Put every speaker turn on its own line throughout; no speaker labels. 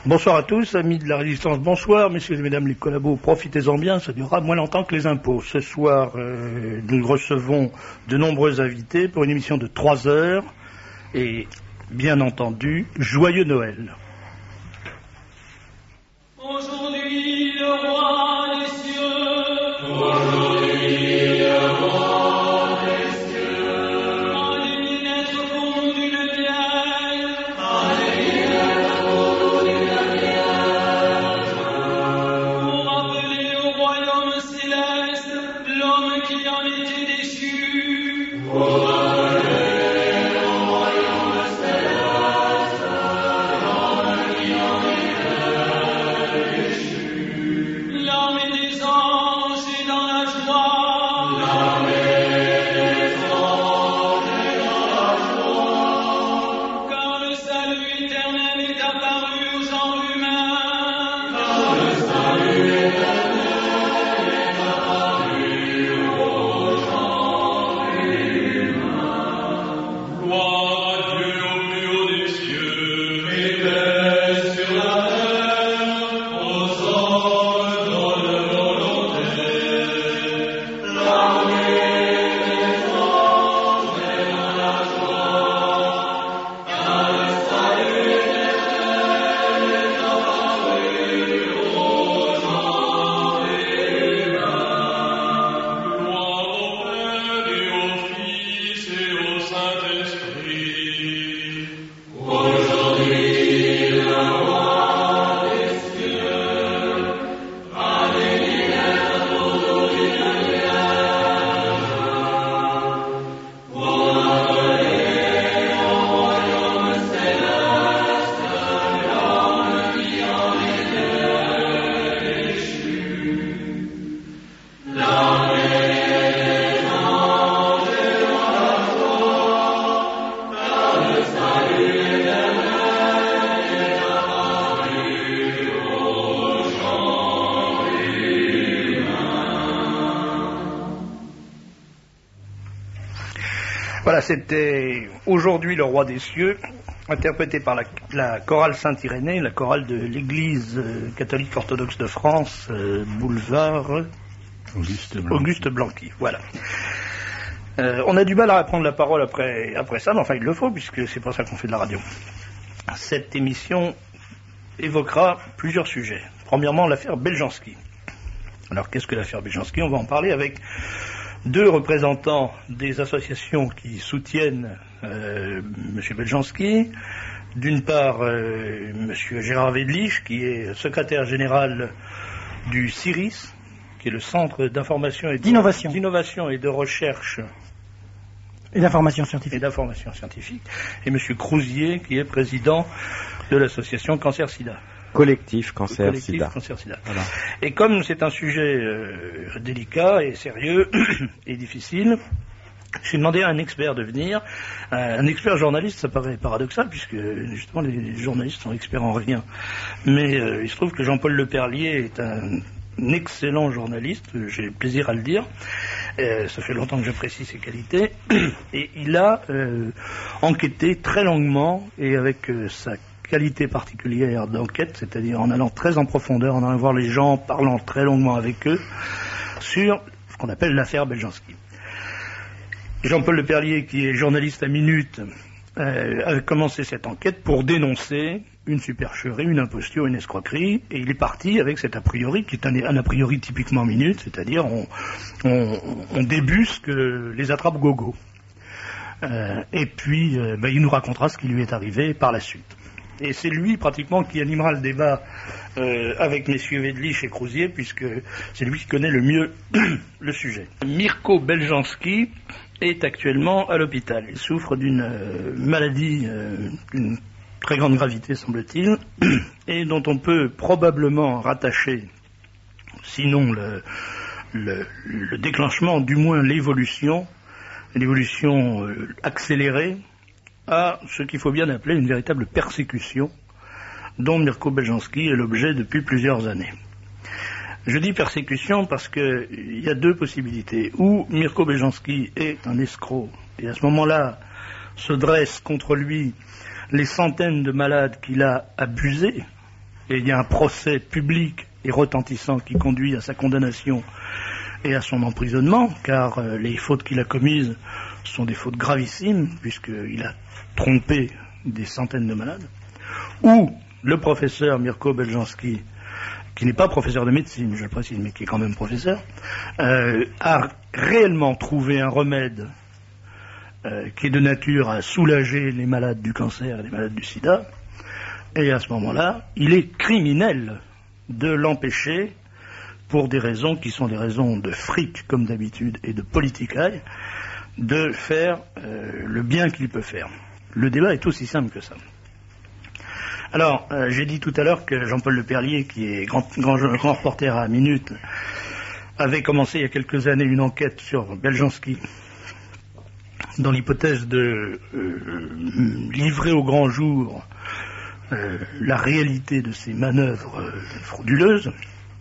Bonsoir à tous, amis de la Résistance, bonsoir, messieurs et mesdames les collabos, profitez-en bien, ça durera moins longtemps que les impôts. Ce soir, nous recevons de nombreux invités pour une émission de 3 heures, et bien entendu, joyeux Noël.
Aujourd'hui, le roi des cieux,
aujourd'hui, le roi des cieux,
a des lettres pour nous d'une vierge,
a des lettres pour nous d'une vierge,
pour appeler au royaume céleste l'homme qui en était déchu,
pour appeler au royaume céleste l'homme qui en était déchu.
l'armée des anges est dans la joie,
L'armée des anges est dans la joie,
car le salut éternel est apparu au genre humain.
car le salut éternel est apparu aux gens humains.
Gloire à Dieu au plus haut des cieux,
Et paix sur la terre, aux hommes bonne volonté. L'armée des anges est dans la joie, car le salut éternel est apparu aux gens humains.
gloire au Père et au Fils et au Saint-Esprit.
Aujourd'hui, le roi des cieux, a des lumières pour nous d'une vierge, pour appeler au royaume céleste l'homme qui en était déchu. L'armée des anges est dans la joie, car le salut éternel est apparu aux gens humains.
Voilà, c'était aujourd'hui le roi des cieux, interprété par la chorale Saint-Irénée, la chorale de l'église catholique orthodoxe de France, boulevard Auguste Blanqui. Voilà. On a du mal à prendre la parole après ça, mais enfin il le faut, puisque c'est pour ça qu'on fait de la radio. Cette émission évoquera plusieurs sujets. Premièrement, l'affaire Beljanski. Alors qu'est-ce que l'affaire Beljanski? On va en parler avec 2 représentants des associations qui soutiennent M. Beljanski. D'une part, M. Gérard Wedlich, qui est secrétaire général du CIRIS, qui est le Centre d'information et d'innovation et de recherche
Et d'information
et
scientifique.
d'information scientifique, et M. Crousier, qui est président de l'association Cancer-Sida.
Collectif
Le
Cancer
collectif
Sida.
Cancer-Sida.
Voilà.
Et comme c'est un sujet délicat et sérieux et difficile, j'ai demandé à un expert de venir, un expert journaliste. Ça paraît paradoxal puisque justement les journalistes sont experts en rien, mais il se trouve que Jean-Paul Leperlier est un excellent journaliste, j'ai le plaisir à le dire, ça fait longtemps que j'apprécie ses qualités, et il a enquêté très longuement et avec sa qualité particulière d'enquête, c'est-à-dire en allant très en profondeur, en allant voir les gens, parlant très longuement avec eux, sur ce qu'on appelle l'affaire Beljanski. Jean-Paul Leperlier, qui est journaliste à Minute, a commencé cette enquête pour dénoncer une supercherie, une imposture, une escroquerie, et il est parti avec cet a priori, qui est un a priori typiquement Minute, c'est-à-dire on débusque les attrape-gogo. Et puis, il nous racontera ce qui lui est arrivé par la suite. Et c'est lui pratiquement qui animera le débat avec messieurs Wedlich et Crousier, puisque c'est lui qui connaît le mieux le sujet. Mirko Beljanski est actuellement à l'hôpital. Il souffre d'une maladie d'une très grande gravité, semble-t-il, et dont on peut probablement rattacher, sinon le déclenchement, du moins l'évolution accélérée, à ce qu'il faut bien appeler une véritable persécution dont Mirko Beljanski est l'objet depuis plusieurs années. Je dis persécution parce qu'il y a 2 possibilités. Ou Mirko Beljanski est un escroc, et à ce moment-là se dressent contre lui les centaines de malades qu'il a abusés, Et il y a un procès public et retentissant qui conduit à sa condamnation et à son emprisonnement, car les fautes qu'il a commises sont des fautes gravissimes, puisqu'il a trompé des centaines de malades. Ou le professeur Mirko Beljanski, qui n'est pas professeur de médecine, je le précise, mais qui est quand même professeur, a réellement trouvé un remède qui est de nature à soulager les malades du cancer et les malades du sida, et à ce moment-là, il est criminel de l'empêcher, pour des raisons qui sont des raisons de fric, comme d'habitude, et de politicaille, de faire le bien qu'il peut faire. Le débat est aussi simple que ça. Alors, j'ai dit tout à l'heure que Jean-Paul Leperlier, qui est grand reporter à Minute, avait commencé il y a quelques années une enquête sur Beljanski, dans l'hypothèse de livrer au grand jour la réalité de ces manœuvres frauduleuses.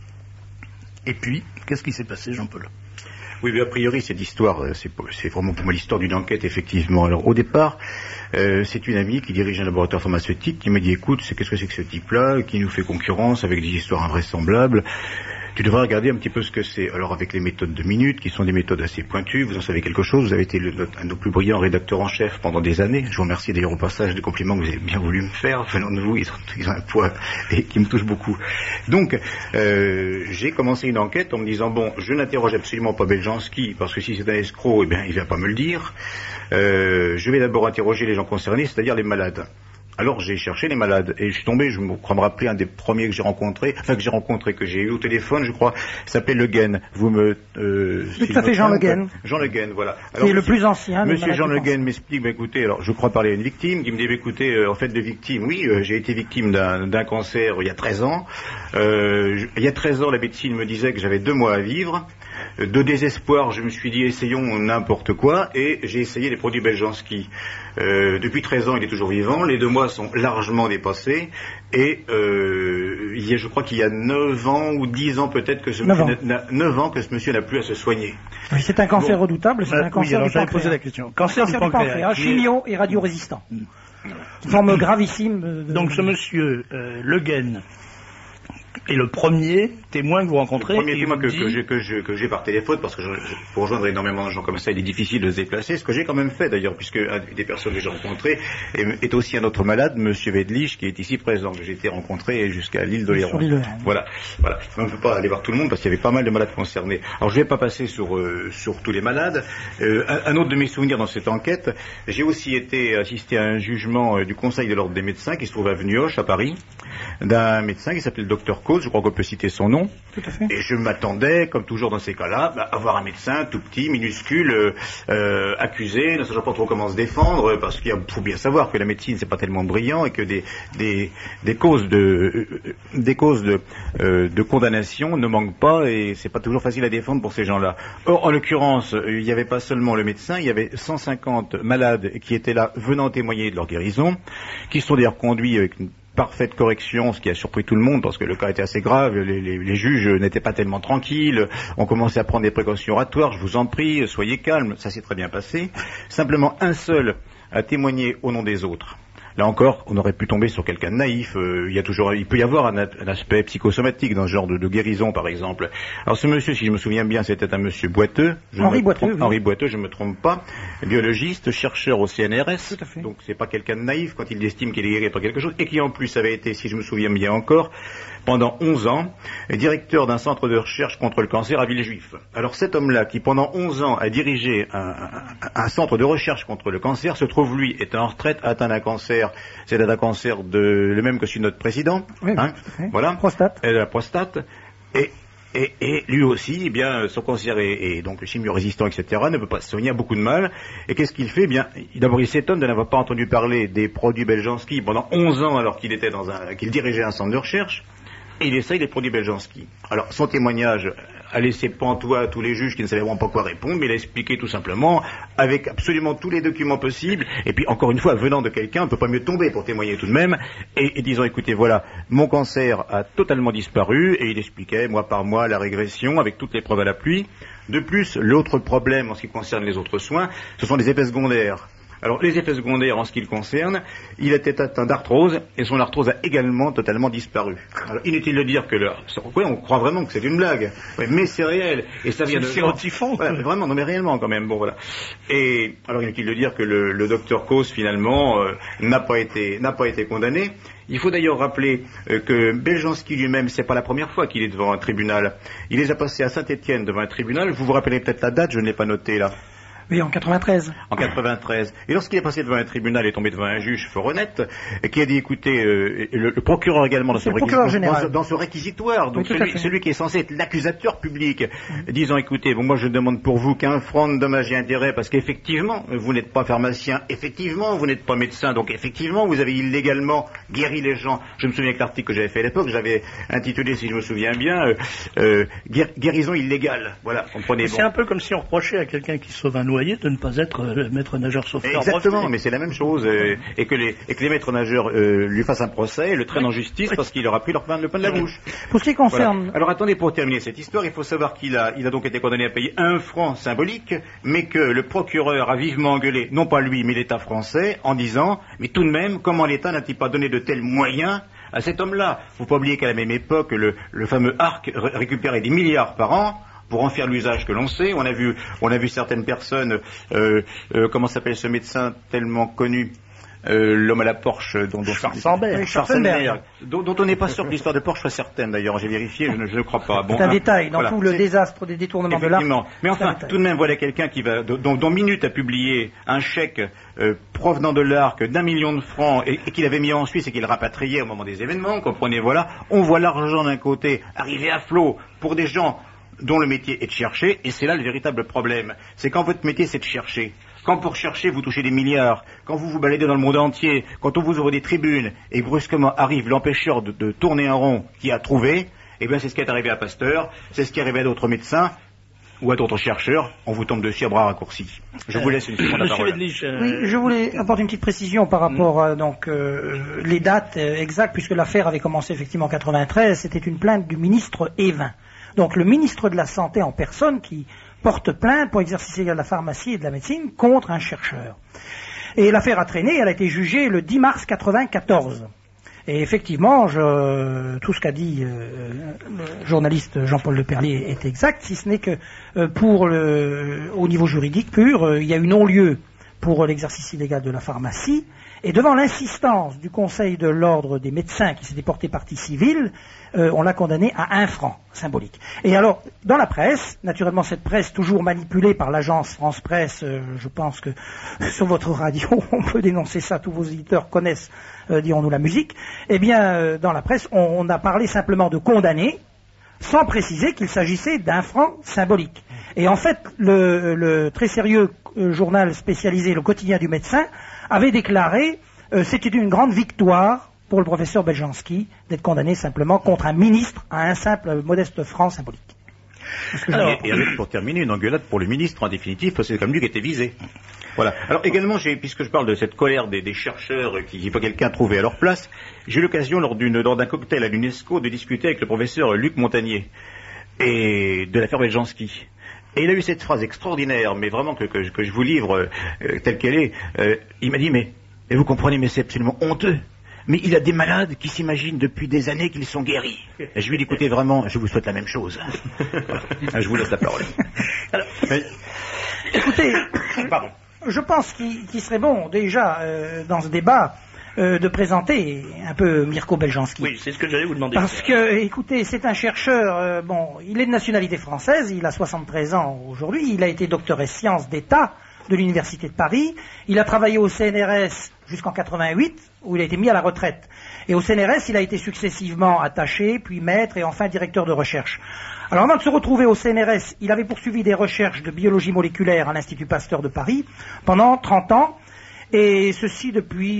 Et puis, qu'est-ce qui s'est passé, Jean-Paul ?
Oui, mais a priori, cette histoire, c'est vraiment pour moi l'histoire d'une enquête, effectivement. Alors, au départ, c'est une amie qui dirige un laboratoire pharmaceutique qui m'a dit, écoute, qu'est-ce que c'est que ce type-là, qui nous fait concurrence avec des histoires invraisemblables. Tu devrais regarder un petit peu ce que c'est. Alors, avec les méthodes de Minute, qui sont des méthodes assez pointues, vous en savez quelque chose, vous avez été un de nos plus brillants rédacteurs en chef pendant des années. Je vous remercie d'ailleurs au passage des compliments que vous avez bien voulu me faire. Venant de vous, ils ont un poids et qui me touche beaucoup. Donc, j'ai commencé une enquête en me disant, bon, je n'interroge absolument pas Beljanski, parce que si c'est un escroc, eh bien, il ne va pas me le dire. Je vais d'abord interroger les gens concernés, c'est-à-dire les malades. Alors j'ai cherché les malades et je suis tombé, je crois me rappeler un des premiers que j'ai rencontré, que j'ai eu au téléphone, je crois, s'appelait Le Guen.
Tout à fait, Jean Le Guen.
Jean Le Guen, voilà.
Alors, qui est le plus ancien.
Monsieur Jean Le Guen m'explique, écoutez, alors je crois parler à une victime, qui me dit, écoutez, en fait de victime, oui, j'ai été victime d'un cancer il y a 13 ans. Il y a 13 ans, la médecine me disait que j'avais 2 mois à vivre. De désespoir, je me suis dit, essayons n'importe quoi, et j'ai essayé les produits Beljanski. Depuis 13 ans, il est toujours vivant, les 2 mois sont largement dépassés, et je crois qu'il y a 9 ans ou 10 ans peut-être que 9 ans que ce monsieur n'a plus à se soigner.
Oui, c'est un cancer redoutable, c'est un cancer du pancréas.
Posé la question. Cancer du pancréas,
chimio et radiorésistant. Forme gravissime.
Donc ce monsieur Le Guen est le premier témoin que vous rencontrez.
Le premier témoin que j'ai par téléphone, parce que pour rejoindre énormément de gens comme ça, il est difficile de se déplacer, ce que j'ai quand même fait d'ailleurs, puisque une des personnes que j'ai rencontrées est aussi un autre malade, monsieur Vedlich, qui est ici présent, que j'ai été rencontré jusqu'à l'île de Léron. Voilà. On ne peut pas aller voir tout le monde parce qu'il y avait pas mal de malades concernés. Alors je ne vais pas passer sur tous les malades. Un autre de mes souvenirs dans cette enquête, j'ai aussi assisté à un jugement du Conseil de l'Ordre des médecins qui se trouve à avenue Hoche à Paris, d'un médecin qui s'appelait le docteur Cause, je crois qu'on peut citer son nom.
Tout à fait.
Et je m'attendais, comme toujours dans ces cas-là, à voir un médecin tout petit, minuscule, accusé, ne sachant pas trop comment se défendre, parce qu'il faut bien savoir que la médecine c'est pas tellement brillant et que des causes de condamnation ne manquent pas et c'est pas toujours facile à défendre pour ces gens-là. Or, en l'occurrence, il n'y avait pas seulement le médecin, il y avait 150 malades qui étaient là venant témoigner de leur guérison, qui se sont d'ailleurs conduits avec une parfaite correction, ce qui a surpris tout le monde parce que le cas était assez grave, les juges n'étaient pas tellement tranquilles, on commençait à prendre des précautions oratoires, je vous en prie, soyez calmes, ça s'est très bien passé. Simplement un seul a témoigné au nom des autres. Là encore, on aurait pu tomber sur quelqu'un de naïf. Il peut y avoir un aspect psychosomatique dans ce genre de guérison, par exemple. Alors ce monsieur, si je me souviens bien, c'était un monsieur Boiteux. Henri Boiteux, je ne me trompe pas. Biologiste, chercheur au CNRS.
Tout à fait.
Donc c'est pas quelqu'un de naïf quand il estime qu'il est guéri par quelque chose. Et qui en plus avait été, si je me souviens bien encore, pendant 11 ans, directeur d'un centre de recherche contre le cancer à Villejuif. Alors cet homme-là, qui pendant 11 ans a dirigé un centre de recherche contre le cancer, se trouve, lui, étant en retraite, atteint d'un cancer, c'est un cancer le même que celui de notre président,
oui,
voilà,
prostate.
La prostate, et lui aussi, eh bien, son cancer est donc chimio-résistant, etc., ne peut pas se soigner, a beaucoup de mal. Et qu'est-ce qu'il fait? Eh bien, d'abord, il s'étonne de n'avoir pas entendu parler des produits Beljanski pendant 11 ans, alors qu'il dirigeait un centre de recherche. Et il essaye les produits Beljanski. Alors, son témoignage a laissé pantois tous les juges qui ne savaient vraiment pas quoi répondre, mais il a expliqué tout simplement, avec absolument tous les documents possibles, et puis encore une fois, venant de quelqu'un, on ne peut pas mieux tomber pour témoigner tout de même, et disant, écoutez, voilà, mon cancer a totalement disparu, et il expliquait, mois par mois, la régression, avec toutes les preuves à l'appui. De plus, l'autre problème en ce qui concerne les autres soins, ce sont les effets secondaires. Alors, les effets secondaires en ce qui le concerne, il était atteint d'arthrose, et son arthrose a également totalement disparu. Alors, inutile de dire que on croit vraiment que c'est une blague, mais c'est réel, et ça vient de...
C'est au typhon.
Voilà, vraiment, non mais réellement quand même, bon voilà. Et, alors inutile de dire que le docteur Causse, finalement, n'a pas été condamné. Il faut d'ailleurs rappeler que Beljanski lui-même, c'est pas la première fois qu'il est devant un tribunal. Il les a passés à Saint-Étienne devant un tribunal. Vous vous rappelez peut-être la date, je ne l'ai pas notée là.
Oui, en 93.
En 93. Et lorsqu'il est passé devant un tribunal et tombé devant un juge fort honnête, qui a dit, écoutez, le procureur également dans son réquisitoire, donc celui qui est censé être l'accusateur public, disant, écoutez, bon, moi je demande pour vous qu'un franc de dommages et intérêts, parce qu'effectivement, vous n'êtes pas pharmacien, effectivement, vous n'êtes pas médecin, donc effectivement, vous avez illégalement guéri les gens. Je me souviens que l'article que j'avais fait à l'époque, j'avais intitulé, si je me souviens bien, guérison illégale. Voilà, comprenez.
C'est un peu comme si on reprochait à quelqu'un qui sauve un noyé de ne pas être maître nageur sauveteur.
Exactement, mais c'est la même chose, et que les maîtres nageurs lui fassent un procès, le traînent en justice parce qu'il leur a pris le pain de la bouche.
Pour ce qui concerne...
Voilà. Alors attendez, pour terminer cette histoire, il faut savoir qu'il a donc été condamné à payer 1 franc symbolique, mais que le procureur a vivement engueulé, non pas lui, mais l'État français, en disant, mais tout de même, comment l'État n'a-t-il pas donné de tels moyens à cet homme-là? Faut pas oublier qu'à la même époque, le fameux ARC récupérait des milliards par an pour en faire l'usage que l'on sait. On a vu certaines personnes, comment s'appelle ce médecin tellement connu, l'homme à la Porsche,
Schwarzenberg,
dont on n'est pas sûr que l'histoire de Porsche soit certaine d'ailleurs, j'ai vérifié, je ne crois pas. Bon,
c'est un détail dans tout le désastre des détournements de l'art.
Mais enfin, tout de même, voilà quelqu'un dont Minute a publié un chèque provenant de l'Arc d'1 million de francs et qu'il avait mis en Suisse et qu'il rapatriait au moment des événements, comprenez, voilà. On voit l'argent d'un côté arriver à flot pour des gens dont le métier est de chercher, et c'est là le véritable problème. C'est quand votre métier c'est de chercher. Quand pour chercher vous touchez des milliards, quand vous vous baladez dans le monde entier, quand on vous ouvre des tribunes, et brusquement arrive l'empêcheur de tourner un rond qui a trouvé, eh bien c'est ce qui est arrivé à Pasteur, c'est ce qui est arrivé à d'autres médecins, ou à d'autres chercheurs, on vous tombe dessus à bras raccourcis. Je vous laisse une seconde la parole.
Oui, je voulais apporter une petite précision par rapport à les dates exactes, puisque l'affaire avait commencé effectivement en 93, c'était une plainte du ministre Évin. Donc le ministre de la Santé en personne qui porte plainte pour exercice illégal de la pharmacie et de la médecine contre un chercheur. Et l'affaire a traîné, elle a été jugée le 10 mars 94. Et effectivement, tout ce qu'a dit le journaliste Jean-Paul Leperlier est exact, si ce n'est que au niveau juridique pur, il y a eu non-lieu pour l'exercice illégal de la pharmacie. Et devant l'insistance du Conseil de l'ordre des médecins qui s'était porté partie civile, on l'a condamné à 1 franc symbolique. Et alors, dans la presse, naturellement cette presse toujours manipulée par l'agence France Presse, je pense que sur votre radio, on peut dénoncer ça, tous vos éditeurs connaissent, dirons-nous, la musique, eh bien, dans la presse, on a parlé simplement de condamner, sans préciser qu'il s'agissait d'1 franc symbolique. Et en fait, le très sérieux journal spécialisé, le Quotidien du médecin, avait déclaré c'était une grande victoire pour le professeur Beljanski d'être condamné simplement contre un ministre à un simple modeste franc symbolique.
Alors, et avec, pour terminer, une engueulade pour le ministre en définitive, parce que c'est comme lui qui était visé. Voilà. Alors également, puisque je parle de cette colère des chercheurs qui pas quelqu'un trouvé à leur place, j'ai eu l'occasion lors d'un cocktail à l'UNESCO de discuter avec le professeur Luc Montagnier et de l'affaire Beljanski. Et il a eu cette phrase extraordinaire, mais vraiment que je vous livre telle qu'elle est. Il m'a dit, mais vous comprenez, mais c'est absolument honteux. Mais il a des malades qui s'imaginent depuis des années qu'ils sont guéris. Et je lui ai dit, écoutez, vraiment, je vous souhaite la même chose. Voilà. Je vous laisse la parole.
Alors, écoutez, je pense qu'il serait bon, déjà, dans ce débat, de présenter un peu Mirko Beljanski.
Oui, c'est ce que j'allais vous demander.
Parce que, écoutez, c'est un chercheur, il est de nationalité française, il a 73 ans aujourd'hui, il a été docteur ès sciences d'État de l'Université de Paris, il a travaillé au CNRS jusqu'en 88, où il a été mis à la retraite. Et au CNRS, il a été successivement attaché, puis maître et enfin directeur de recherche. Alors avant de se retrouver au CNRS, il avait poursuivi des recherches de biologie moléculaire à l'Institut Pasteur de Paris pendant 30 ans, et ceci depuis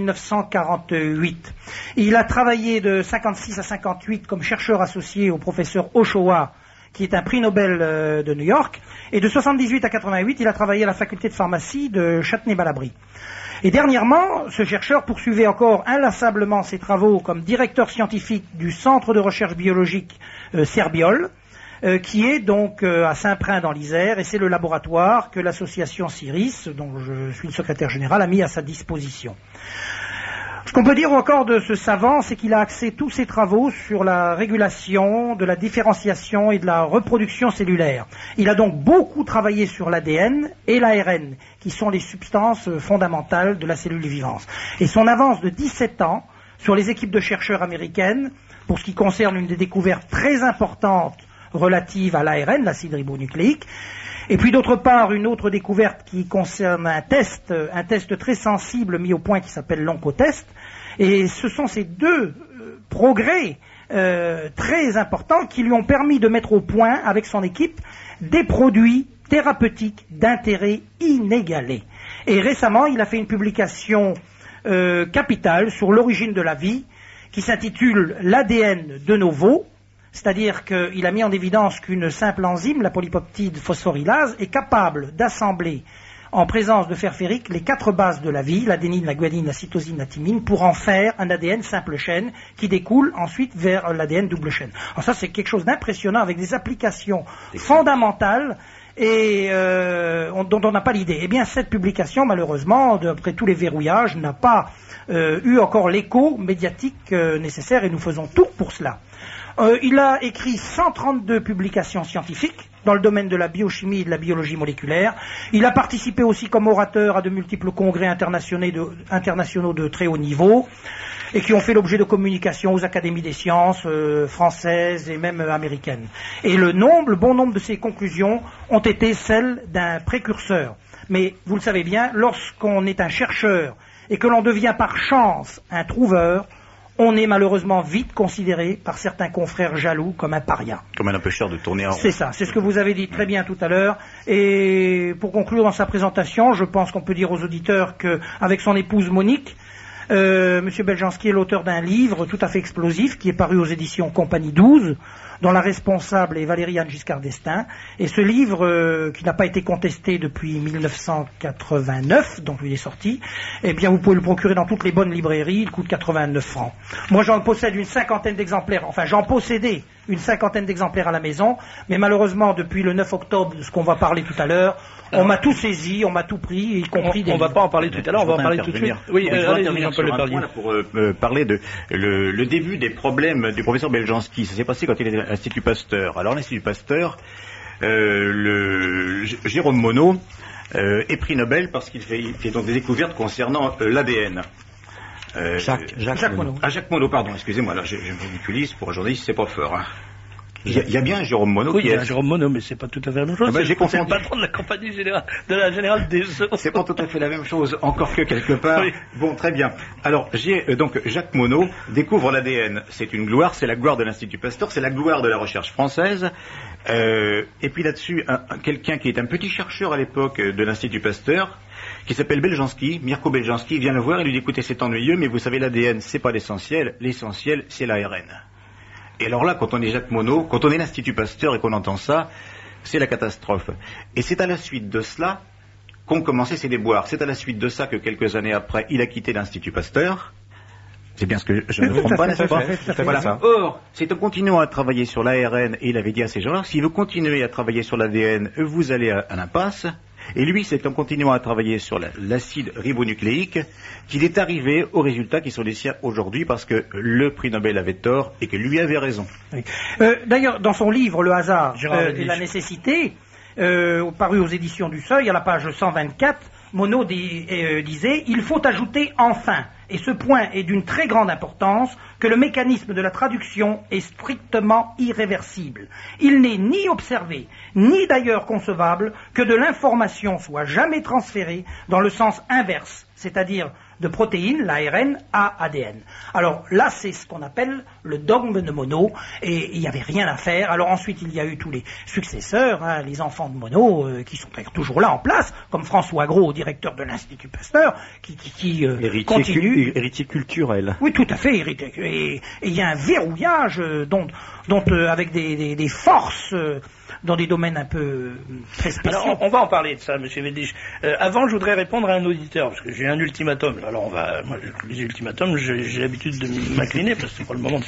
1948. Il a travaillé de 56 à 58 comme chercheur associé au professeur Ochoa, qui est un prix Nobel de New York, et de 78 à 88, il a travaillé à la faculté de pharmacie de Châtenay-Malabry. Et dernièrement, ce chercheur poursuivait encore inlassablement ses travaux comme directeur scientifique du Centre de recherche biologique Serbiol, qui est donc à Saint-Prin dans l'Isère, et c'est le laboratoire que l'association CIRIS, dont je suis le secrétaire général, a mis à sa disposition. Ce qu'on peut dire encore de ce savant, c'est qu'il a axé tous ses travaux sur la régulation de la différenciation et de la reproduction cellulaire. Il a donc beaucoup travaillé sur l'ADN et l'ARN, qui sont les substances fondamentales de la cellule vivante. Et son avance de 17 ans sur les équipes de chercheurs américaines, pour ce qui concerne une des découvertes très importantes relatives à l'ARN, l'acide ribonucléique, et puis d'autre part, une autre découverte qui concerne un test très sensible mis au point qui s'appelle l'oncotest. Et ce sont ces deux progrès très importants qui lui ont permis de mettre au point, avec son équipe, des produits thérapeutiques d'intérêt inégalé. Et récemment, il a fait une publication capitale sur l'origine de la vie qui s'intitule l'ADN de nos veaux. C'est-à-dire qu'il a mis en évidence qu'une simple enzyme, la polypeptide phosphorylase, est capable d'assembler en présence de fer ferrique les 4 bases de la vie, l'adénine, la guanine, la cytosine, la thymine, pour en faire un ADN simple chaîne qui découle ensuite vers l'ADN double chaîne. Alors ça, c'est quelque chose d'impressionnant avec des applications fondamentales et dont on n'a pas l'idée. Eh bien, cette publication, malheureusement, après tous les verrouillages, n'a pas eu encore l'écho médiatique nécessaire, et nous faisons tout pour cela. Il a écrit 132 publications scientifiques dans le domaine de la biochimie et de la biologie moléculaire. Il a participé aussi comme orateur à de multiples congrès internationaux de très haut niveau et qui ont fait l'objet de communications aux académies des sciences françaises et même américaines. Et le bon nombre de ces conclusions ont été celles d'un précurseur. Mais vous le savez bien, lorsqu'on est un chercheur et que l'on devient par chance un trouveur, on est malheureusement vite considéré par certains confrères jaloux comme un paria.
Comme un empêcheur de tourner en rond.
C'est ça, c'est ce que vous avez dit très bien tout à l'heure. Et pour conclure dans sa présentation, je pense qu'on peut dire aux auditeurs qu'avec son épouse Monique, M. Beljanski est l'auteur d'un livre tout à fait explosif qui est paru aux éditions Compagnie 12, dont la responsable est Valérie-Anne Giscard d'Estaing. Et ce livre, qui n'a pas été contesté depuis 1989, donc il est sorti, eh bien vous pouvez le procurer dans toutes les bonnes librairies, il coûte 89 francs. Moi j'en possède une cinquantaine d'exemplaires, enfin j'en possédais une cinquantaine d'exemplaires à la maison, mais malheureusement depuis le 9 octobre, de ce qu'on va parler tout à l'heure, on m'a tout saisi, on m'a tout pris, y compris des...
On ne va pas en parler tout à l'heure, on va en parler tout de suite.
Oui, allez-y, Jean-Paul Le Parlier. Pour parler de le début des problèmes du professeur Beljanski. Ça s'est passé quand il était à l'Institut Pasteur. Alors l'Institut Pasteur, Jérôme Monod est prix Nobel parce qu'il fait donc des découvertes concernant l'ADN.
Jacques Monod.
Ah, Jacques Monod, pardon, excusez-moi, là je me ridiculise, pour un journaliste c'est pas fort. Hein. Il y a bien un Jérôme Monod
qui est... Oui, il y a un Jérôme Monod, mais c'est pas tout à fait la même chose.
J'ai confondu.
C'est le patron de la compagnie générale, de la Générale des Eaux.
C'est pas tout à fait la même chose, encore que quelque part. Oui. Bon, très bien. Alors, donc Jacques Monod découvre l'ADN. C'est une gloire, c'est la gloire de l'Institut Pasteur, c'est la gloire de la recherche française. Et puis là-dessus, quelqu'un qui est un petit chercheur à l'époque de l'Institut Pasteur, qui s'appelle Beljanski, Mirko Beljanski, vient le voir et lui dit, écoutez, c'est ennuyeux, mais vous savez, l'ADN, c'est pas l'essentiel c'est l'ARN. Et alors là, quand on est Jacques Monod, quand on est l'Institut Pasteur et qu'on entend ça, c'est la catastrophe. Et c'est à la suite de cela qu'ont commencé ses déboires. C'est à la suite de ça que quelques années après, il a quitté l'Institut Pasteur. C'est bien ce que je ne me trompe pas, n'est-ce pas? Voilà. Or, c'est en continuant à travailler sur l'ARN, et il avait dit à ces gens-là, si vous continuez à travailler sur l'ADN, vous allez à l'impasse. Et lui, c'est en continuant à travailler sur l'acide ribonucléique qu'il est arrivé aux résultats qui sont les siens aujourd'hui, parce que le prix Nobel avait tort et que lui avait raison.
Oui. D'ailleurs, dans son livre Le hasard et la nécessité, paru aux éditions du Seuil, à la page 124, Monod disait « Il faut ajouter enfin, et ce point est d'une très grande importance, que le mécanisme de la traduction est strictement irréversible. Il n'est ni observé, ni d'ailleurs concevable que de l'information soit jamais transférée dans le sens inverse, c'est-à-dire de protéines, l'ARN, à ADN. » Alors là, c'est ce qu'on appelle le dogme de Monod, et il n'y avait rien à faire. Alors ensuite, il y a eu tous les successeurs, les enfants de Monod, qui sont toujours là en place, comme François Gros, directeur de l'Institut Pasteur, qui continue.
Héritier culturel.
Oui, tout à fait, héritier. Et il y a un verrouillage dont avec des forces dans des domaines un peu très spéciaux.
Alors, on va en parler de ça, M. Védich. Avant, je voudrais répondre à un auditeur, parce que j'ai un ultimatum. Alors, moi, les ultimatums, j'ai l'habitude de m'incliner, parce que c'est pas le moment de faire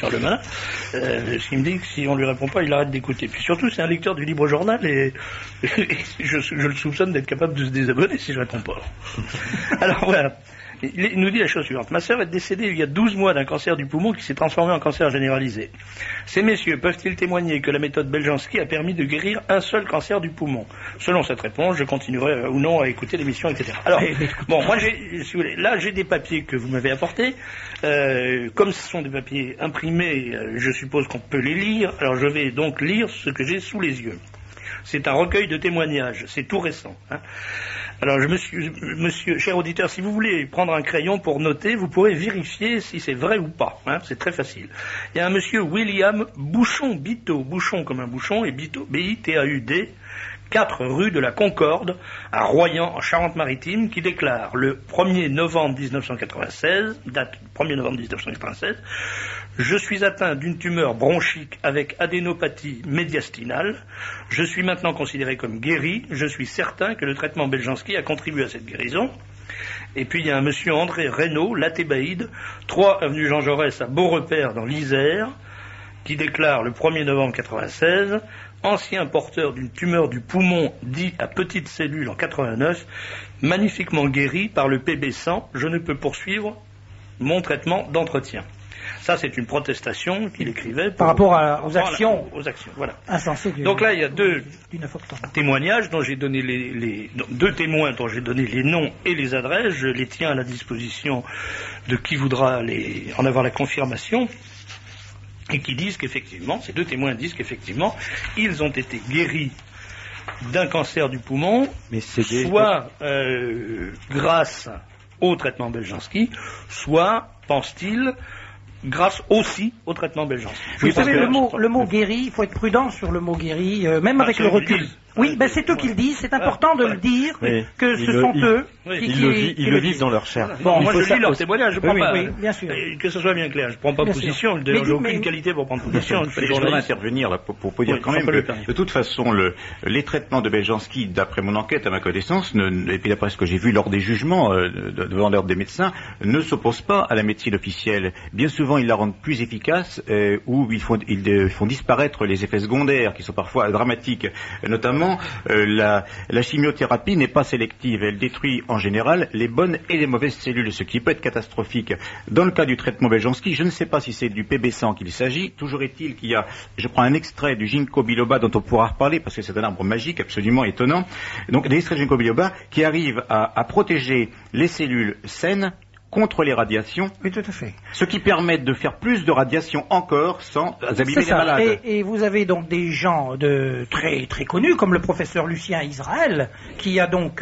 Charles Malin, ce qui me dit que si on lui répond pas, il arrête d'écouter. Puis surtout, c'est un lecteur du Libre Journal et je le soupçonne d'être capable de se désabonner si je réponds pas. Alors voilà. Il nous dit la chose suivante. Ma sœur est décédée il y a 12 mois d'un cancer du poumon qui s'est transformé en cancer généralisé. Ces messieurs peuvent-ils témoigner que la méthode Beljanski a permis de guérir un seul cancer du poumon? Selon cette réponse, je continuerai ou non à écouter l'émission, etc. Alors, bon, moi, si vous voulez, là, j'ai des papiers que vous m'avez apportés. Comme ce sont des papiers imprimés, je suppose qu'on peut les lire. Alors, je vais donc lire ce que j'ai sous les yeux. C'est un recueil de témoignages. C'est tout récent. Hein. Alors, monsieur, cher auditeur, si vous voulez prendre un crayon pour noter, vous pourrez vérifier si c'est vrai ou pas. Hein, c'est très facile. Il y a un monsieur William Bouchon-Biteau, Bouchon comme un bouchon, et Biteau, B-I-T-A-U-D, 4 rue de la Concorde, à Royan, en Charente-Maritime, qui déclare le 1er novembre 1996, date 1er novembre 1996, je suis atteint d'une tumeur bronchique avec adénopathie médiastinale. Je suis maintenant considéré comme guéri. Je suis certain que le traitement Beljanski a contribué à cette guérison. Et puis il y a un monsieur André Reynaud, Lathébaïde, 3 avenue Jean Jaurès à Beaurepaire dans l'Isère, qui déclare le 1er novembre 1996, ancien porteur d'une tumeur du poumon dit à petite cellule en 89, magnifiquement guéri par le PB100, je ne peux poursuivre mon traitement d'entretien. Ça, c'est une protestation qu'il écrivait
par rapport aux actions.
Aux actions, voilà.
Insensées
donc là, il y a 2 témoignages dont j'ai donné les 2 témoins dont j'ai donné les noms et les adresses. Je les tiens à la disposition de qui voudra en avoir la confirmation. Et qui disent qu'effectivement, ces 2 témoins disent qu'effectivement, ils ont été guéris d'un cancer du poumon, mais soit grâce au traitement Beljanski, soit, pense-t-il, grâce aussi au traitement Beljanski.
Vous savez, le mot guéri, il faut être prudent sur le mot guéri, même avec le recul. Oui, ben c'est eux qui le disent, c'est important de le dire, que ce sont eux
ils le vivent dans leur chair.
Bon, moi je lis leur témoignage, je prends pas,
bien sûr.
Que ce soit bien clair, je prends pas position, d'ailleurs j'ai aucune qualité pour prendre position.
Je voudrais intervenir là, pour dire quand même que, de toute façon, les traitements de Beljanski, d'après mon enquête, à ma connaissance, et puis d'après ce que j'ai vu lors des jugements devant l'ordre des médecins, ne s'opposent pas à la médecine officielle. Bien souvent, ils la rendent plus efficace, ou ils font disparaître les effets secondaires, qui sont parfois dramatiques, notamment la chimiothérapie n'est pas sélective, elle détruit en général les bonnes et les mauvaises cellules, ce qui peut être catastrophique. Dans le cas du traitement Beljanski, je ne sais pas si c'est du PB100 qu'il s'agit, toujours est-il qu'il y a, je prends un extrait du ginkgo biloba dont on pourra reparler parce que c'est un arbre magique absolument étonnant, donc des extraits de ginkgo biloba qui arrivent à protéger les cellules saines contre les radiations.
Oui, tout à fait.
Ce qui permet de faire plus de radiations encore sans abîmer les malades.
Et vous avez donc des gens très très connus, comme le professeur Lucien Israël, qui a donc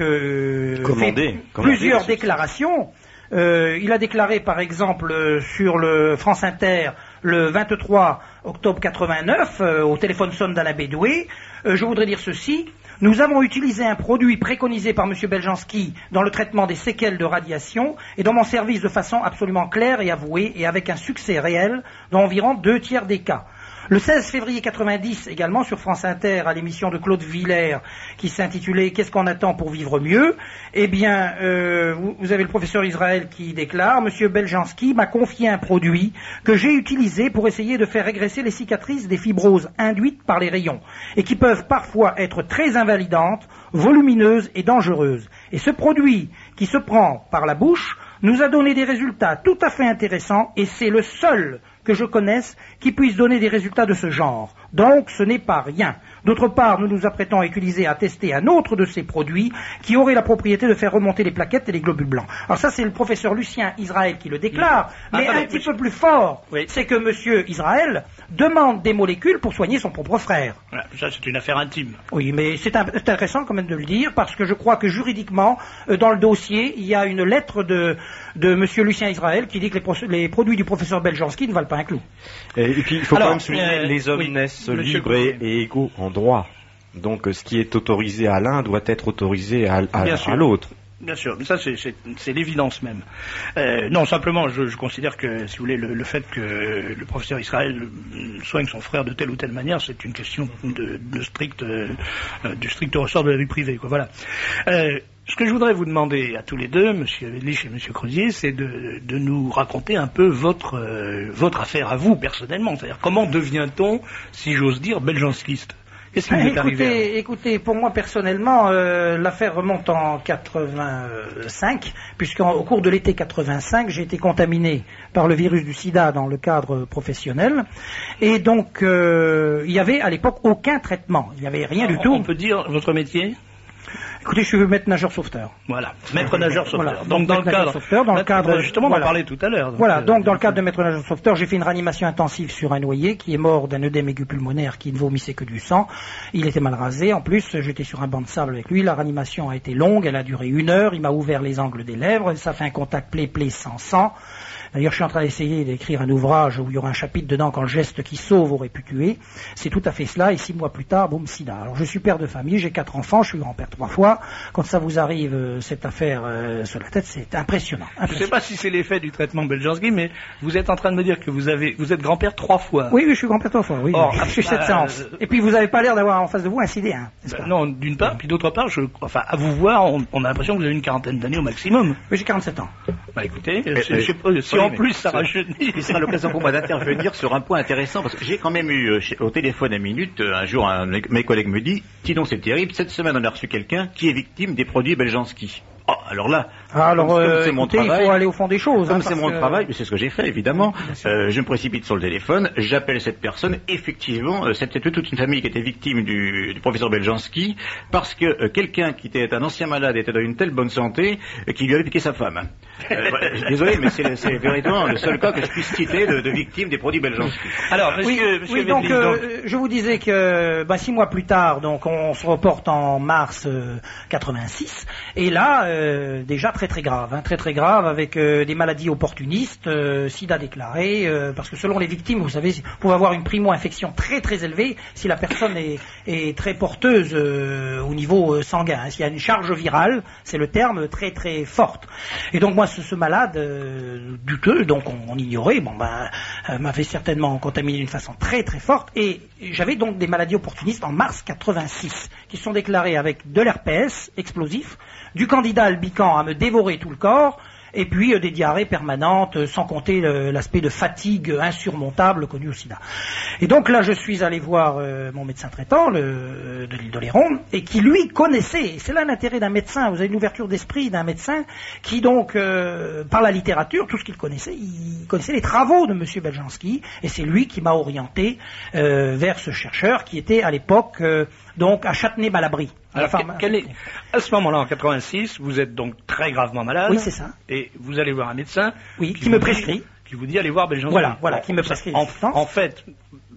fait plusieurs déclarations. Il a déclaré par exemple sur le France Inter le 23 octobre 89 au téléphone sonne d'Alain Bédoué. Je voudrais dire ceci. Nous avons utilisé un produit préconisé par M. Beljanski dans le traitement des séquelles de radiation et dans mon service de façon absolument claire et avouée et avec un succès réel dans environ 2/3 des cas. Le 16 février 90, également sur France Inter, à l'émission de Claude Villers, qui s'intitulait « Qu'est-ce qu'on attend pour vivre mieux ?» Eh bien, vous avez le professeur Israël qui déclare « Monsieur Beljanski m'a confié un produit que j'ai utilisé pour essayer de faire régresser les cicatrices des fibroses induites par les rayons, et qui peuvent parfois être très invalidantes, volumineuses et dangereuses. Et ce produit, qui se prend par la bouche, nous a donné des résultats tout à fait intéressants, et c'est le seul que je connaisse qui puisse donner des résultats de ce genre. Donc, ce n'est pas rien. D'autre part, nous nous apprêtons à tester un autre de ces produits qui aurait la propriété de faire remonter les plaquettes et les globules blancs. Alors ça, c'est le professeur Lucien Israël qui le déclare, mais un petit peu plus fort, c'est que monsieur Israël demande des molécules pour soigner son propre frère.
Voilà, ça, c'est une affaire intime.
Oui, mais c'est intéressant quand même de le dire, parce que je crois que juridiquement, dans le dossier, il y a une lettre de monsieur Lucien Israël qui dit que les produits du professeur Beljanski ne valent pas un clou.
Et puis, il faut quand même souligner, les hommes naissent libres et égaux en droit. Donc, ce qui est autorisé à l'un doit être autorisé à l'autre.
Bien sûr, mais ça c'est l'évidence même. Non, simplement, je considère que, si vous voulez, le fait que le professeur Israël soigne son frère de telle ou telle manière, c'est une question du strict ressort de la vie privée, quoi. Voilà. Ce que je voudrais vous demander à tous les deux, Monsieur Lich et Monsieur Crozier, c'est de nous raconter un peu votre affaire à vous personnellement. C'est-à-dire, comment devient-on, si j'ose dire, beljanskiste? Qu'est-ce qui vous est arrivé?
Écoutez, pour moi personnellement, l'affaire remonte en 85, puisqu'au cours de l'été 85, j'ai été contaminé par le virus du sida dans le cadre professionnel, et donc il y avait à l'époque aucun traitement, il n'y avait rien du tout.
On peut dire votre métier?
Écoutez, je suis maître nageur sauveteur.
Voilà, maître nageur sauveteur.
Voilà.
Donc dans le cadre, justement, on en parlait tout à l'heure.
Voilà, donc dans le cadre de maître nageur sauveteur, j'ai fait une réanimation intensive sur un noyé qui est mort d'un œdème aigu pulmonaire qui ne vomissait que du sang. Il était mal rasé. En plus, j'étais sur un banc de sable avec lui. La réanimation a été longue, elle a duré 1 heure. Il m'a ouvert les angles des lèvres. Ça fait un contact plaie-plaie sans sang. D'ailleurs, je suis en train d'essayer d'écrire un ouvrage où il y aura un chapitre dedans quand le geste qui sauve aurait pu tuer. C'est tout à fait cela. Et 6 mois plus tard, boum, sida. Alors, je suis père de famille, j'ai 4 enfants, je suis grand-père 3 fois. Quand ça vous arrive, cette affaire sur la tête, c'est impressionnant.
Je ne sais pas si c'est l'effet du traitement Beljanski, mais vous êtes en train de me dire que vous êtes grand-père 3 fois.
Oui, je suis grand-père 3 fois, oui. Or, je suis cette séance. Et puis, vous n'avez pas l'air d'avoir en face de vous un sidéen.
Non, d'une part, puis d'autre part, à vous voir, on a l'impression que vous avez une 40aine d'années au maximum.
Oui, j'ai 47 ans.
Bah écoutez, si en plus ça rajeunit...
Ce sera l'occasion pour moi d'intervenir sur un point intéressant, parce que j'ai quand même eu au téléphone à minute, un jour un de mes collègues me dit, sinon c'est terrible, cette semaine on a reçu quelqu'un qui est victime des produits Beljanski. Oh, alors là,
comme c'est mon travail, il faut aller au fond des choses.
Comme c'est mon travail, c'est ce que j'ai fait évidemment. Je me précipite sur le téléphone, j'appelle cette personne. Effectivement, c'était toute une famille qui était victime du professeur Beljanski, parce que quelqu'un qui était un ancien malade était dans une telle bonne santé qu'il lui avait piqué sa femme. Désolé, mais c'est véritablement le seul cas que je puisse citer de victime des produits Beljanski.
Alors, monsieur
donc, je vous disais que 6 mois plus tard, donc on se reporte en mars 86, et là, déjà très très grave, très grave, avec des maladies opportunistes, sida déclaré, parce que selon les victimes, vous savez, vous pouvez avoir une primo-infection très très élevée si la personne est très porteuse au niveau sanguin. S'il y a une charge virale, c'est le terme, très très forte. Et donc moi, ce malade douteux, donc on ignorait, m'avait certainement contaminé d'une façon très très forte, et j'avais donc des maladies opportunistes en mars 86, qui sont déclarées avec de l'herpès explosif, du candidat albicans à me dévorer tout le corps, et puis des diarrhées permanentes, sans compter l'aspect de fatigue insurmontable connu au sida. Et donc là, je suis allé voir mon médecin traitant de l'île d'Oléron, et qui lui connaissait, et c'est là l'intérêt d'un médecin, vous avez une ouverture d'esprit d'un médecin qui donc, par la littérature, tout ce qu'il connaissait, il connaissait les travaux de M. Beljanski, et c'est lui qui m'a orienté vers ce chercheur qui était à l'époque donc à Châtenay-Malabry.
Alors, à ce moment-là, en 86, vous êtes donc très gravement malade.
Oui, c'est ça.
Et vous allez voir un médecin.
Oui, qui me prescrit.
Qui vous dit allez voir Beljanski.
Voilà, qui me prescrit.
En fait,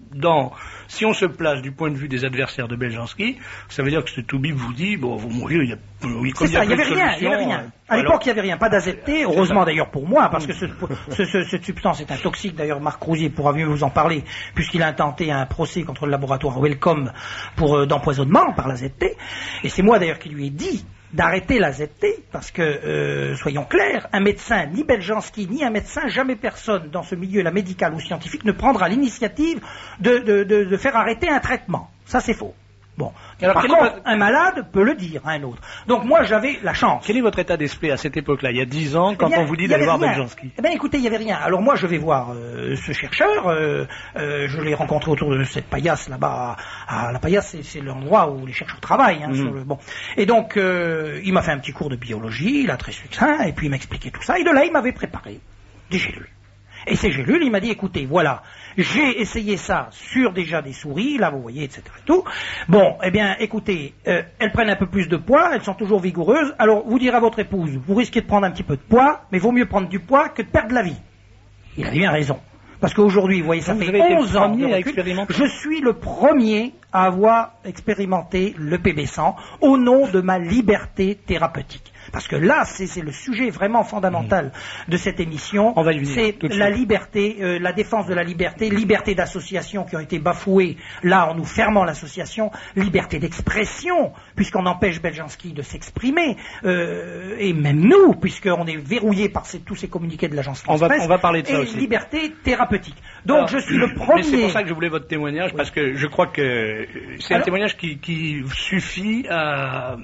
si on se place du point de vue des adversaires de Beljanski, ça veut dire que ce toubib vous dit, vous mourrez, il y avait
rien. À l'époque, il n'y avait rien, pas d'AZT, heureusement d'ailleurs pour moi, parce que cette substance est un toxique, d'ailleurs Marc Crozier pourra mieux vous en parler, puisqu'il a intenté un procès contre le laboratoire Wellcome d'empoisonnement par l'AZT, et c'est moi d'ailleurs qui lui ai dit d'arrêter l'AZT, parce que, soyons clairs, un médecin, ni Beljanski, ni un médecin, jamais personne dans ce milieu-là, médical ou scientifique, ne prendra l'initiative de faire arrêter un traitement. Ça, c'est faux. Bon. Alors, par contre, un malade peut le dire à un autre. Donc moi, j'avais la chance.
Quel est votre état d'esprit à cette époque-là, il y a 10 ans, quand on vous dit d'aller voir Beljanski?
Eh bien, écoutez, il n'y avait rien. Alors moi, je vais voir ce chercheur. Je l'ai rencontré autour de cette paillasse là-bas. La paillasse, c'est l'endroit où les chercheurs travaillent. Bon. Et donc, il m'a fait un petit cours de biologie, là, très succinct, et puis il m'a expliqué tout ça. Et de là, il m'avait préparé des gélules. Et ces gélules, il m'a dit, écoutez, voilà, j'ai essayé ça sur déjà des souris, là vous voyez, etc. et tout. Bon, eh bien, écoutez, elles prennent un peu plus de poids, elles sont toujours vigoureuses, alors vous direz à votre épouse, vous risquez de prendre un petit peu de poids, mais vaut mieux prendre du poids que de perdre la vie. Il avait bien raison. Parce qu'aujourd'hui, vous voyez, ça fait 11 ans que je suis le premier à avoir expérimenté le PB100 au nom de ma liberté thérapeutique. Parce que là, c'est le sujet vraiment fondamental de cette émission.
On va y venir,
c'est la liberté, la défense de la liberté, liberté d'association qui ont été bafouées, là en nous fermant l'association, liberté d'expression, puisqu'on empêche Beljanski de s'exprimer, et même nous, puisqu'on est verrouillé par tous ces communiqués de l'agence France-Presse.
On va parler de ça
et
aussi.
Liberté thérapeutique. Donc alors, je suis le premier...
Mais c'est pour ça que je voulais votre témoignage, parce que je crois que c'est un témoignage qui suffit à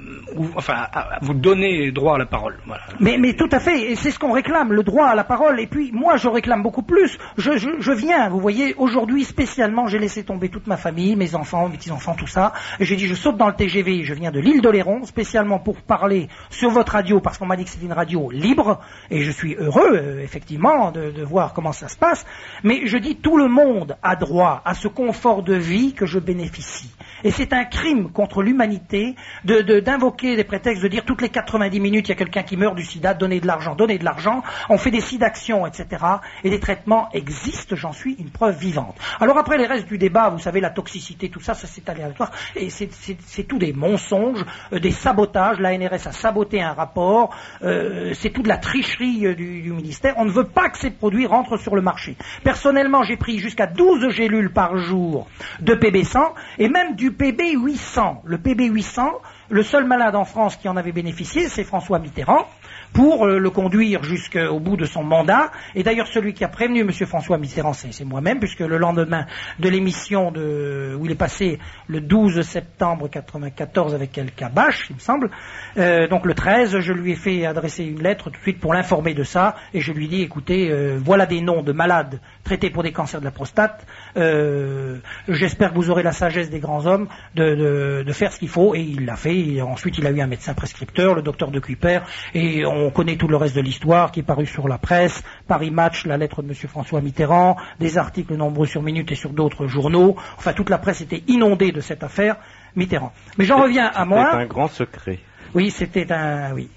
vous donner droit à la parole. Voilà.
Mais tout à fait, et c'est ce qu'on réclame, le droit à la parole, et puis moi je réclame beaucoup plus. Je viens, vous voyez, aujourd'hui spécialement, j'ai laissé tomber toute ma famille, mes enfants, mes petits-enfants, tout ça, et j'ai dit je saute dans le TGV, je viens de l'île d'Oléron, spécialement pour parler sur votre radio, parce qu'on m'a dit que c'était une radio libre, et je suis heureux, effectivement, de voir comment ça se passe, mais je dis tout le monde a droit à ce confort de vie que je bénéficie. Et c'est un crime contre l'humanité d'invoquer des prétextes, de dire toutes les 90 minutes il y a quelqu'un qui meurt du sida, donnez de l'argent, on fait des sidactions, etc. Et les traitements existent, j'en suis une preuve vivante. Alors après les restes du débat, vous savez, la toxicité, tout ça, ça c'est aléatoire, et c'est tout des mensonges, des sabotages, la NRS a saboté un rapport, c'est tout de la tricherie du ministère, on ne veut pas que ces produits rentrent sur le marché. Personnellement, j'ai pris jusqu'à 12 gélules par jour de PB100, et même du PB800. Le PB800, le seul malade en France qui en avait bénéficié, c'est François Mitterrand, pour le conduire jusqu'au bout de son mandat. Et d'ailleurs, celui qui a prévenu M. François Mitterrand, c'est moi-même, puisque le lendemain de l'émission où il est passé le 12 septembre 1994 avec El Kabash, il me semble, donc le 13, je lui ai fait adresser une lettre tout de suite pour l'informer de ça, et je lui ai dit, écoutez, voilà des noms de malades traités pour des cancers de la prostate, j'espère que vous aurez la sagesse des grands hommes de faire ce qu'il faut, et il l'a fait. Et ensuite, il a eu un médecin prescripteur, le docteur de Kuiper, et on connaît tout le reste de l'histoire qui est paru sur la presse, Paris Match, la lettre de M. François Mitterrand, des articles nombreux sur Minute et sur d'autres journaux. Enfin, toute la presse était inondée de cette affaire Mitterrand. Mais j'en reviens à moi.
C'est un grand secret.
Oui, c'était un... Oui.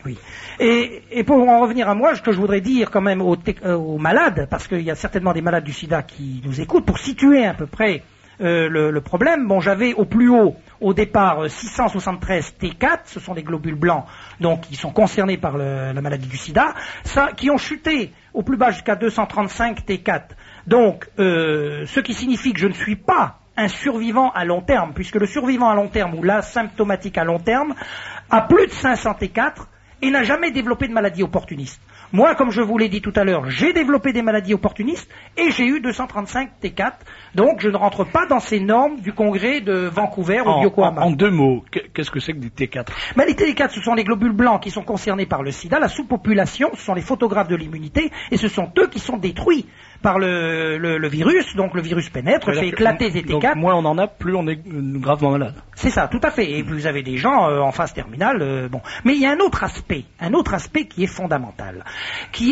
Et pour en revenir à moi, ce que je voudrais dire quand même aux malades, parce qu'il y a certainement des malades du sida qui nous écoutent, pour situer à peu près le problème. Bon, j'avais au plus haut, au départ, 673 T4, ce sont des globules blancs, donc qui sont concernés par la maladie du sida, qui ont chuté au plus bas jusqu'à 235 T4. Donc, ce qui signifie que je ne suis pas un survivant à long terme, puisque le survivant à long terme, ou l'asymptomatique à long terme, a plus de 500 T4 et n'a jamais développé de maladie opportuniste. Moi, comme je vous l'ai dit tout à l'heure, j'ai développé des maladies opportunistes et j'ai eu 235 T4. Donc, je ne rentre pas dans ces normes du congrès de Vancouver au Yokohama.
En deux mots, qu'est-ce que c'est que des T4 ?
Les T4, ce sont les globules blancs qui sont concernés par le sida. La sous-population, ce sont les photographes de l'immunité et ce sont eux qui sont détruits par le virus. Donc, le virus pénètre, fait éclater des T4.
Donc, moins on en a, plus on est gravement malade. C'est
ça, tout à fait. Et vous avez des gens en phase terminale. Bon. Mais il y a un autre aspect qui est fondamental, qui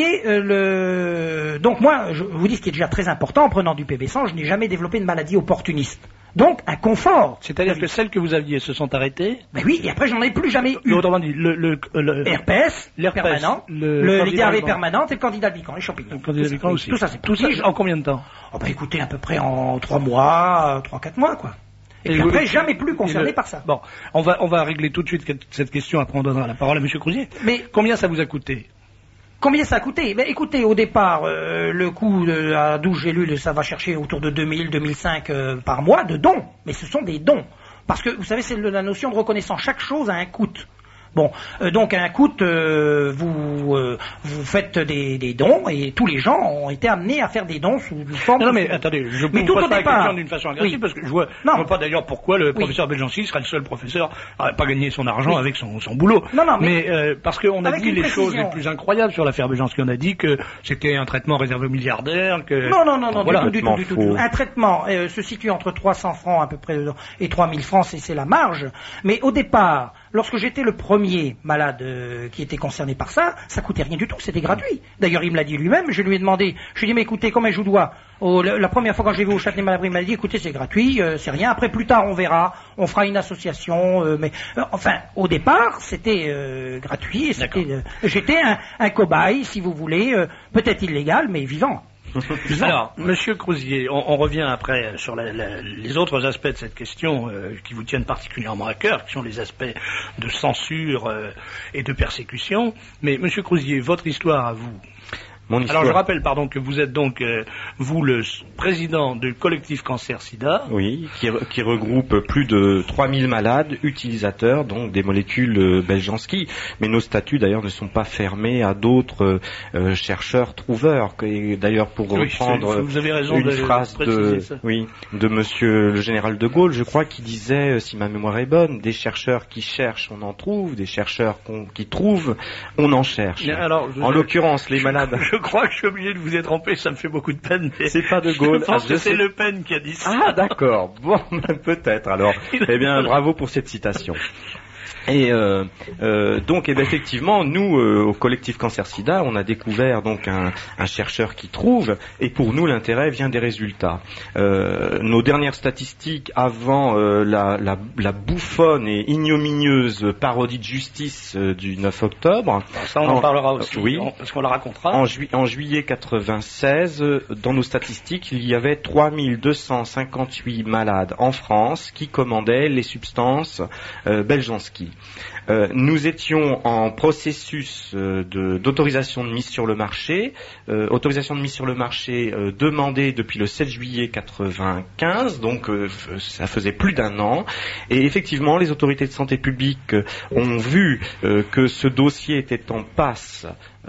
est Donc moi, je vous dis ce qui est déjà très important, en prenant du PB100, je n'ai jamais développé de maladie opportuniste. Donc, un confort.
C'est-à-dire que celles que vous aviez se sont arrêtées.
Mais oui, et après j'en ai plus jamais eu.
Autrement dit,
l'herpès permanent, les diarrhées permanentes et le candidat albicans, les champignons.
Le candidat albicans aussi.
Tout ça, c'est
tout ça en combien de temps ?
Écoutez, à peu près en 3 mois, 3-4 mois, quoi. Et puis après, jamais plus concerné par ça.
Bon, on va régler tout de suite cette question, après on donnera la parole à M. Crozier. Mais combien ça vous a coûté ?
Combien ça a coûté ? Écoutez, au départ, le coût à 12 gélules, ça va chercher autour de 2000, 2005 par mois de dons. Mais ce sont des dons. Parce que, vous savez, c'est la notion de reconnaissance. Chaque chose a un coût. Bon, donc à un coût, vous faites des dons et tous les gens ont été amenés à faire des dons sous forme.
Non, mais attendez, je pose pas la question d'une façon agressive parce que je vois pas d'ailleurs pourquoi le professeur Beljanski serait le seul professeur à pas gagner son argent avec son boulot.
Non,
mais parce qu'on a dit les choses les plus incroyables sur l'affaire Beljanski. On a dit que c'était un traitement réservé aux milliardaires. Que
non, voilà, du tout. Un traitement se situe entre 300 francs à peu près et 3000 francs, c'est la marge. Mais au départ, lorsque j'étais le premier malade qui était concerné par ça, ça coûtait rien du tout, c'était gratuit. D'ailleurs, il me l'a dit lui-même, je lui ai demandé, je lui ai dit, mais écoutez, combien je vous dois ? La première fois quand j'ai vu au Châtenay-Malabry, il m'a dit, écoutez, c'est gratuit, c'est rien, après plus tard on verra, on fera une association, mais enfin, au départ, c'était gratuit, et j'étais un cobaye, si vous voulez, peut-être illégal, mais vivant.
Alors, Monsieur Crozier, on revient après sur les autres aspects de cette question qui vous tiennent particulièrement à cœur, qui sont les aspects de censure et de persécution. Mais Monsieur Crozier, votre histoire à vous. Alors je rappelle, que vous êtes donc, vous, le président du collectif Cancer-Sida.
Oui, qui regroupe plus de 3000 malades utilisateurs, donc des molécules Beljanski. Mais nos statuts, d'ailleurs, ne sont pas fermés à d'autres chercheurs trouveurs. Et d'ailleurs, pour reprendre
vous avez raison
une phrase de monsieur le général de Gaulle, je crois, qui disait, si ma mémoire est bonne, des chercheurs qui cherchent, on en trouve, des chercheurs qui trouvent, on en cherche.
Alors,
en l'occurrence, les malades...
Je crois que je suis obligé de vous détromper, ça me fait beaucoup de peine.
C'est pas de Gaulle.
Je pense que c'est Le Pen qui a dit ça.
Ah, d'accord. Bon, peut-être alors. Eh bien, bravo pour cette citation. Et donc, effectivement, nous, au collectif Cancer-Sida, on a découvert donc un chercheur qui trouve, et pour nous, l'intérêt vient des résultats. Nos dernières statistiques avant la bouffonne et ignominieuse parodie de justice du 9 octobre.
Ça, on en parlera aussi,
oui,
parce qu'on la racontera.
En juillet 96, dans nos statistiques, il y avait 3258 malades en France qui commandaient les substances Beljanski. Nous étions en processus d'autorisation de mise sur le marché, demandée depuis le 7 juillet 95, donc ça faisait plus d'un an, et effectivement les autorités de santé publique ont vu que ce dossier était en passe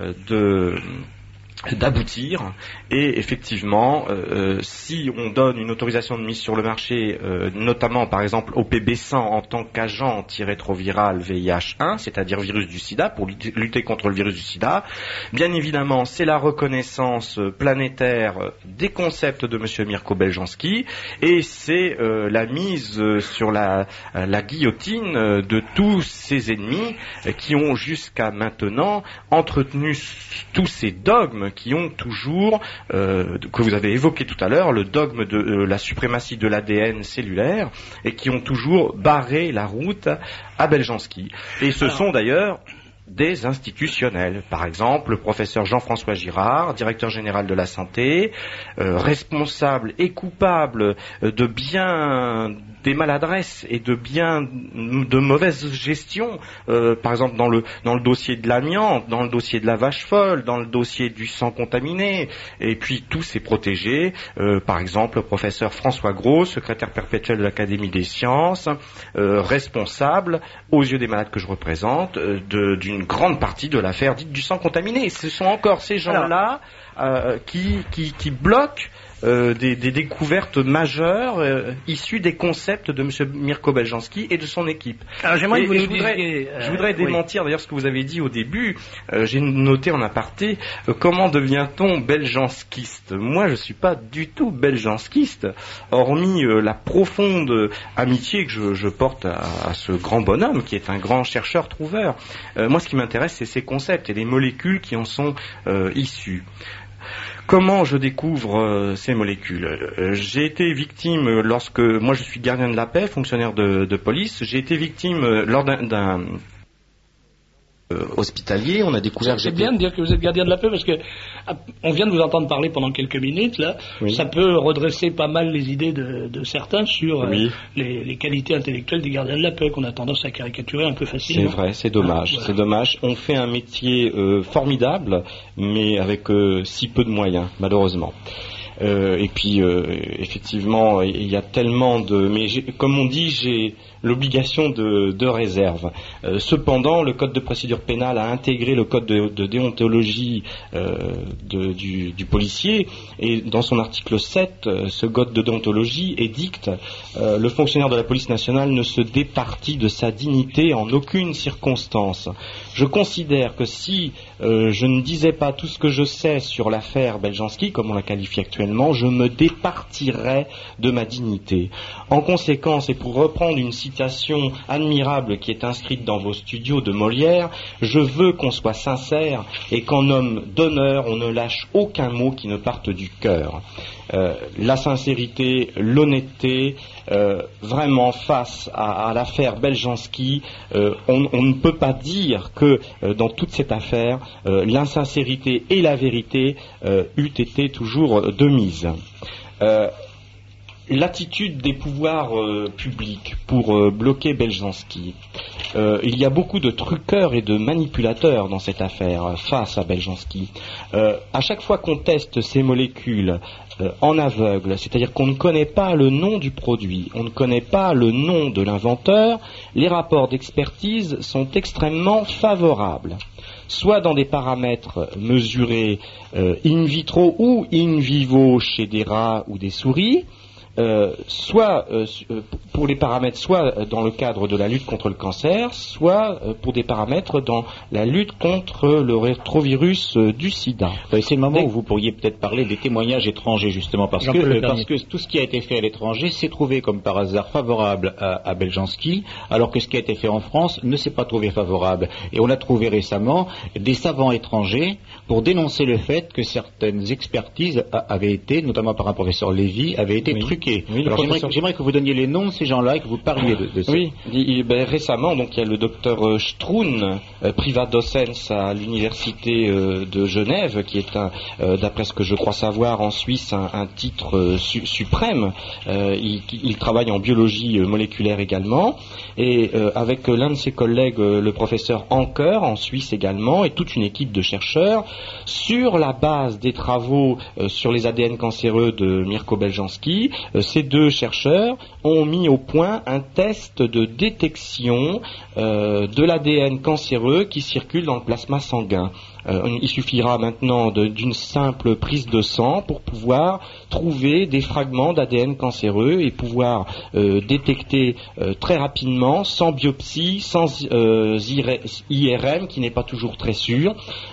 d'aboutir, et effectivement si on donne une autorisation de mise sur le marché, notamment par exemple au PB100 en tant qu'agent antirétroviral VIH1, c'est-à-dire virus du sida, pour lutter contre le virus du sida, bien évidemment c'est la reconnaissance planétaire des concepts de monsieur Mirko Beljanski, et c'est la mise sur la guillotine de tous ses ennemis qui ont jusqu'à maintenant entretenu tous ces dogmes qui ont toujours, que vous avez évoqué tout à l'heure, le dogme de la suprématie de l'ADN cellulaire, et qui ont toujours barré la route à Beljanski. Et ce sont d'ailleurs des institutionnels. Par exemple, le professeur Jean-François Girard, directeur général de la santé, responsable et coupable de bien des maladresses et de mauvaise gestion, par exemple dans le dossier de l'amiante, dans le dossier de la vache folle, dans le dossier du sang contaminé, et puis tous ces protégés, par exemple le professeur François Gros, secrétaire perpétuel de l'Académie des sciences, responsable aux yeux des malades que je représente d'une grande partie de l'affaire dite du sang contaminé. Ce sont encore ces gens-là qui bloquent des découvertes majeures issues des concepts de M. Mirko Beljanski et de son équipe.
Alors j'aimerais que vous nous
disiez... Je voudrais démentir d'ailleurs ce que vous avez dit au début. J'ai noté en aparté, comment devient-on beljanskiste? Moi je ne suis pas du tout beljanskiste, hormis la profonde amitié que je porte à ce grand bonhomme qui est un grand chercheur-trouveur. Moi ce qui m'intéresse c'est ces concepts et les molécules qui en sont issues. Comment je découvre ces molécules? J'ai été victime lorsque... Moi je suis gardien de la paix, fonctionnaire de police. J'ai été victime lors d'un hospitalier. On a découvert...
C'est bien de dire que vous êtes gardien de la paix parce que on vient de vous entendre parler pendant quelques minutes là. Oui. Ça peut redresser pas mal les idées de certains sur les qualités intellectuelles des gardiens de la paix qu'on a tendance à caricaturer un peu facilement.
C'est vrai, c'est dommage. Voilà. C'est dommage. On fait un métier formidable, mais avec si peu de moyens, malheureusement. Et puis effectivement il y a tellement de... Mais comme on dit, j'ai l'obligation de réserve. Cependant, le code de procédure pénale a intégré le code de déontologie du policier, et dans son article 7, ce code de déontologie édicte le fonctionnaire de la police nationale ne se départit de sa dignité en aucune circonstance. Je considère que si je ne disais pas tout ce que je sais sur l'affaire Beljanski, comme on la qualifie actuellement, éventuellement, je me départirais de ma dignité. En conséquence, et pour reprendre une citation admirable qui est inscrite dans vos studios de Molière, je veux qu'on soit sincère et qu'en homme d'honneur, on ne lâche aucun mot qui ne parte du cœur. La sincérité, l'honnêteté, vraiment face à l'affaire Beljanski, on ne peut pas dire que dans toute cette affaire, l'insincérité et la vérité eût été toujours de mise. L'attitude des pouvoirs publics pour bloquer Beljanski. Il y a beaucoup de truqueurs et de manipulateurs dans cette affaire face à Beljanski. À chaque fois qu'on teste ces molécules en aveugle, c'est-à-dire qu'on ne connaît pas le nom du produit, on ne connaît pas le nom de l'inventeur, les rapports d'expertise sont extrêmement favorables. Soit dans des paramètres mesurés in vitro ou in vivo chez des rats ou des souris, soit pour les paramètres, soit dans le cadre de la lutte contre le cancer, soit pour des paramètres dans la lutte contre le rétrovirus du sida.
C'est le moment où vous pourriez peut-être parler des témoignages étrangers, justement, parce que tout ce qui a été fait à l'étranger s'est trouvé comme par hasard favorable à Beljanski, alors que ce qui a été fait en France ne s'est pas trouvé favorable. Et on a trouvé récemment des savants étrangers pour dénoncer le fait que certaines expertises avaient été, notamment par un professeur Lévy, avaient été truquées. Oui, alors j'aimerais que vous donniez les noms de ces gens-là et que vous parliez de ça.
Oui, récemment, donc il y a le docteur Stroun, privat docens à l'université de Genève, qui est d'après ce que je crois savoir en Suisse, un titre suprême. Il travaille en biologie moléculaire également, et avec l'un de ses collègues, le professeur Anker, en Suisse également, et toute une équipe de chercheurs, sur la base des travaux sur les ADN cancéreux de Mirko Beljanski, ces deux chercheurs ont mis au point un test de détection de l'ADN cancéreux qui circule dans le plasma sanguin. Il suffira maintenant d'une simple prise de sang pour pouvoir trouver des fragments d'ADN cancéreux et pouvoir détecter très rapidement, sans biopsie, sans IRM, qui n'est pas toujours très sûr.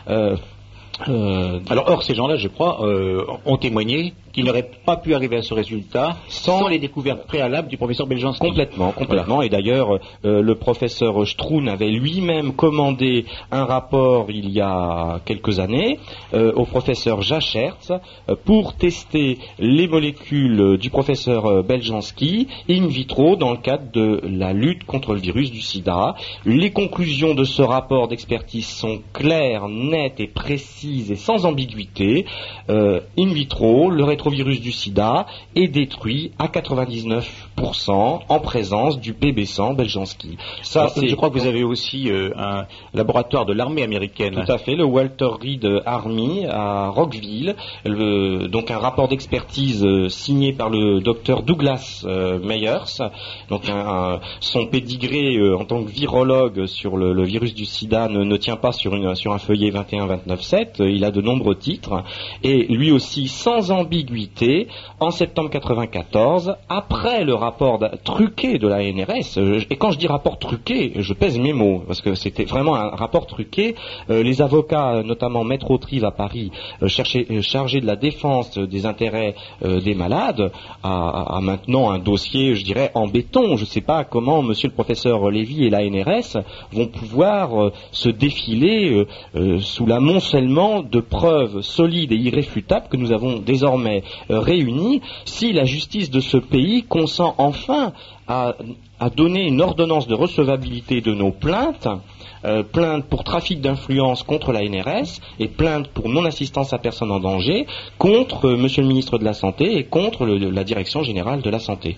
Alors, ces gens-là, je crois, ont témoigné qu'ils n'auraient pas pu arriver à ce résultat sans les découvertes préalables du professeur Beljanski.
Complètement. Voilà. Et d'ailleurs, le professeur Stroun avait lui-même commandé un rapport il y a quelques années au professeur Jachertz pour tester les molécules du professeur Beljanski in vitro dans le cadre de la lutte contre le virus du sida. Les conclusions de ce rapport d'expertise sont claires, nettes et précises et sans ambiguïté. In vitro, le rétrovirus du sida est détruit à 99% en présence du PB100 Beljanski.
Je crois que vous avez aussi un laboratoire de l'armée américaine.
Tout à fait, le Walter Reed Army à Rockville. Donc un rapport d'expertise signé par le docteur Douglas Meyers. Donc son pédigré en tant que virologue sur le virus du sida ne tient pas sur un feuillet 21-29-7. Il a de nombreux titres. Et lui aussi, sans ambiguïté, en septembre 1994, après le rapport truqué de la NRS, et quand je dis rapport truqué, je pèse mes mots, parce que c'était vraiment un rapport truqué, les avocats, notamment Maître Autrive à Paris, chargés de la défense des intérêts des malades, a maintenant un dossier, je dirais, en béton. Je ne sais pas comment monsieur le professeur Lévy et la NRS vont pouvoir se défiler sous l'amoncellement de preuves solides et irréfutables que nous avons désormais réunies, si la justice de ce pays consent enfin à donner une ordonnance de recevabilité de nos plaintes, plainte pour trafic d'influence contre la NRS et plainte pour non-assistance à personne en danger contre monsieur le ministre de la Santé et contre la Direction générale de la Santé.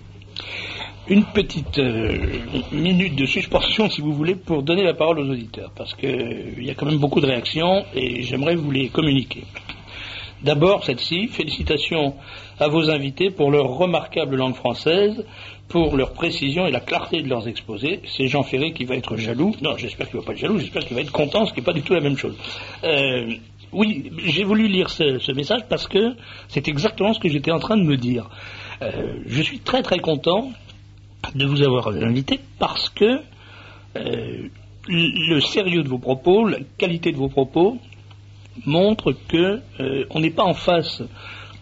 Une petite minute de suspension, si vous voulez, pour donner la parole aux auditeurs, parce qu'il y a quand même beaucoup de réactions et j'aimerais vous les communiquer. D'abord, celle-ci, félicitations à vos invités pour leur remarquable langue française, pour leur précision et la clarté de leurs exposés. C'est Jean Ferré qui va être jaloux. Non, j'espère qu'il ne va pas être jaloux, j'espère qu'il va être content, ce qui n'est pas du tout la même chose. Oui, j'ai voulu lire ce message parce que c'est exactement ce que j'étais en train de me dire. Je suis très très content de vous avoir invité parce que le sérieux de vos propos, la qualité de vos propos montre que on n'est pas en face,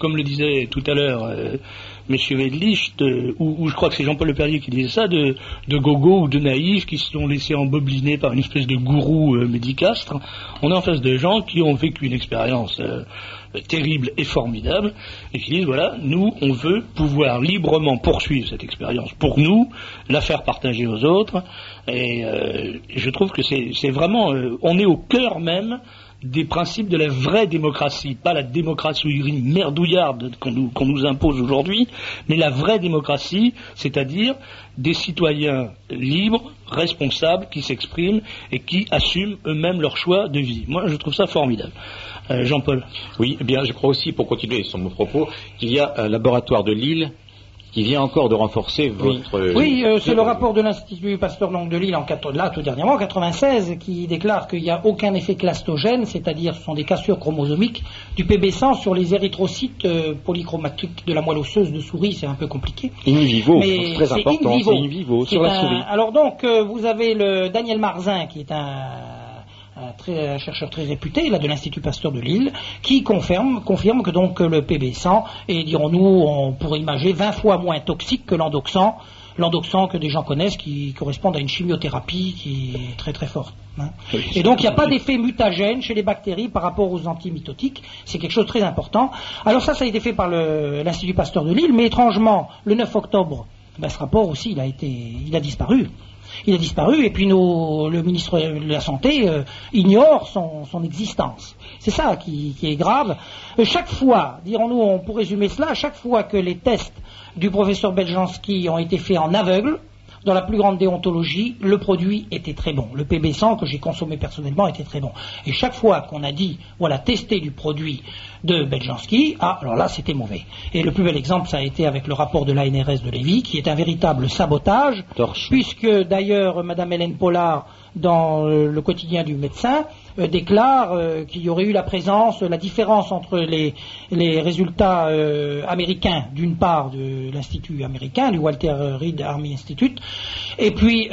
comme le disait tout à l'heure Monsieur Wedlich, ou je crois que c'est Jean-Paul Le Perrier qui disait ça, de gogo ou de naïfs qui se sont laissés embobiner par une espèce de gourou médicastre. On est en face de gens qui ont vécu une expérience terrible et formidable, et qui disent, voilà, nous, on veut pouvoir librement poursuivre cette expérience pour nous, la faire partager aux autres, et je trouve que c'est vraiment, on est au cœur même des principes de la vraie démocratie, pas la démocratie merdouillarde qu'on nous impose aujourd'hui, mais la vraie démocratie, c'est-à-dire des citoyens libres, responsables, qui s'expriment et qui assument eux-mêmes leur choix de vie. Moi, je trouve ça formidable. Jean-Paul.
Oui, eh bien, je crois aussi, pour continuer sur mon propos, qu'il y a un laboratoire de Lille qui vient encore de renforcer votre...
Oui, c'est le rapport de l'Institut Pasteur de Lille, tout dernièrement, en 96, qui déclare qu'il n'y a aucun effet clastogène, c'est-à-dire ce sont des cassures chromosomiques du PB100 sur les érythrocytes polychromatiques de la moelle osseuse de souris, c'est un peu compliqué.
In vivo,
mais
c'est très important, c'est in vivo, sur la souris.
Alors donc, vous avez le Daniel Marzin, qui est un chercheur très réputé là, de l'Institut Pasteur de Lille, qui confirme que donc le PB100 est, dirons-nous, on pourrait imaginer 20 fois moins toxique que l'endoxan que des gens connaissent, qui correspondent à une chimiothérapie qui est très très forte. Hein. Et donc il n'y a pas d'effet mutagène chez les bactéries par rapport aux antimitotiques, c'est quelque chose de très important. Alors ça a été fait par l'Institut Pasteur de Lille, mais étrangement, le 9 octobre, ce rapport aussi, il a disparu. Il a disparu et puis le ministre de la Santé ignore son existence. C'est ça qui est grave. Chaque fois, dirons-nous, on peut résumer cela, chaque fois que les tests du professeur Beljanski ont été faits en aveugle, dans la plus grande déontologie, le produit était très bon. Le PB100 que j'ai consommé personnellement était très bon. Et chaque fois qu'on a dit, voilà, tester du produit de Beljanski, alors là, c'était mauvais. Et le plus bel exemple, ça a été avec le rapport de l'ANRS de Lévis, qui est un véritable sabotage, puisque d'ailleurs, Madame Hélène Pollard, dans le quotidien du médecin, déclare qu'il y aurait eu la différence entre les résultats américains, d'une part de l'Institut américain, du Walter Reed Army Institute, et puis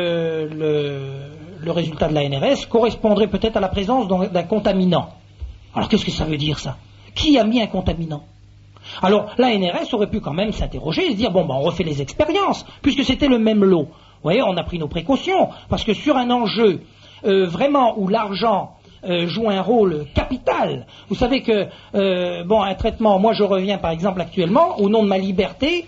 le résultat de la NRS correspondrait peut-être à la présence d'un contaminant. Alors qu'est-ce que ça veut dire ça? Qui a mis un contaminant? Alors la NRS aurait pu quand même s'interroger et se dire, on refait les expériences, puisque c'était le même lot. Vous voyez, on a pris nos précautions, parce que sur un enjeu vraiment où l'argent joue un rôle capital, vous savez que, un traitement, moi je reviens par exemple actuellement, au nom de ma liberté,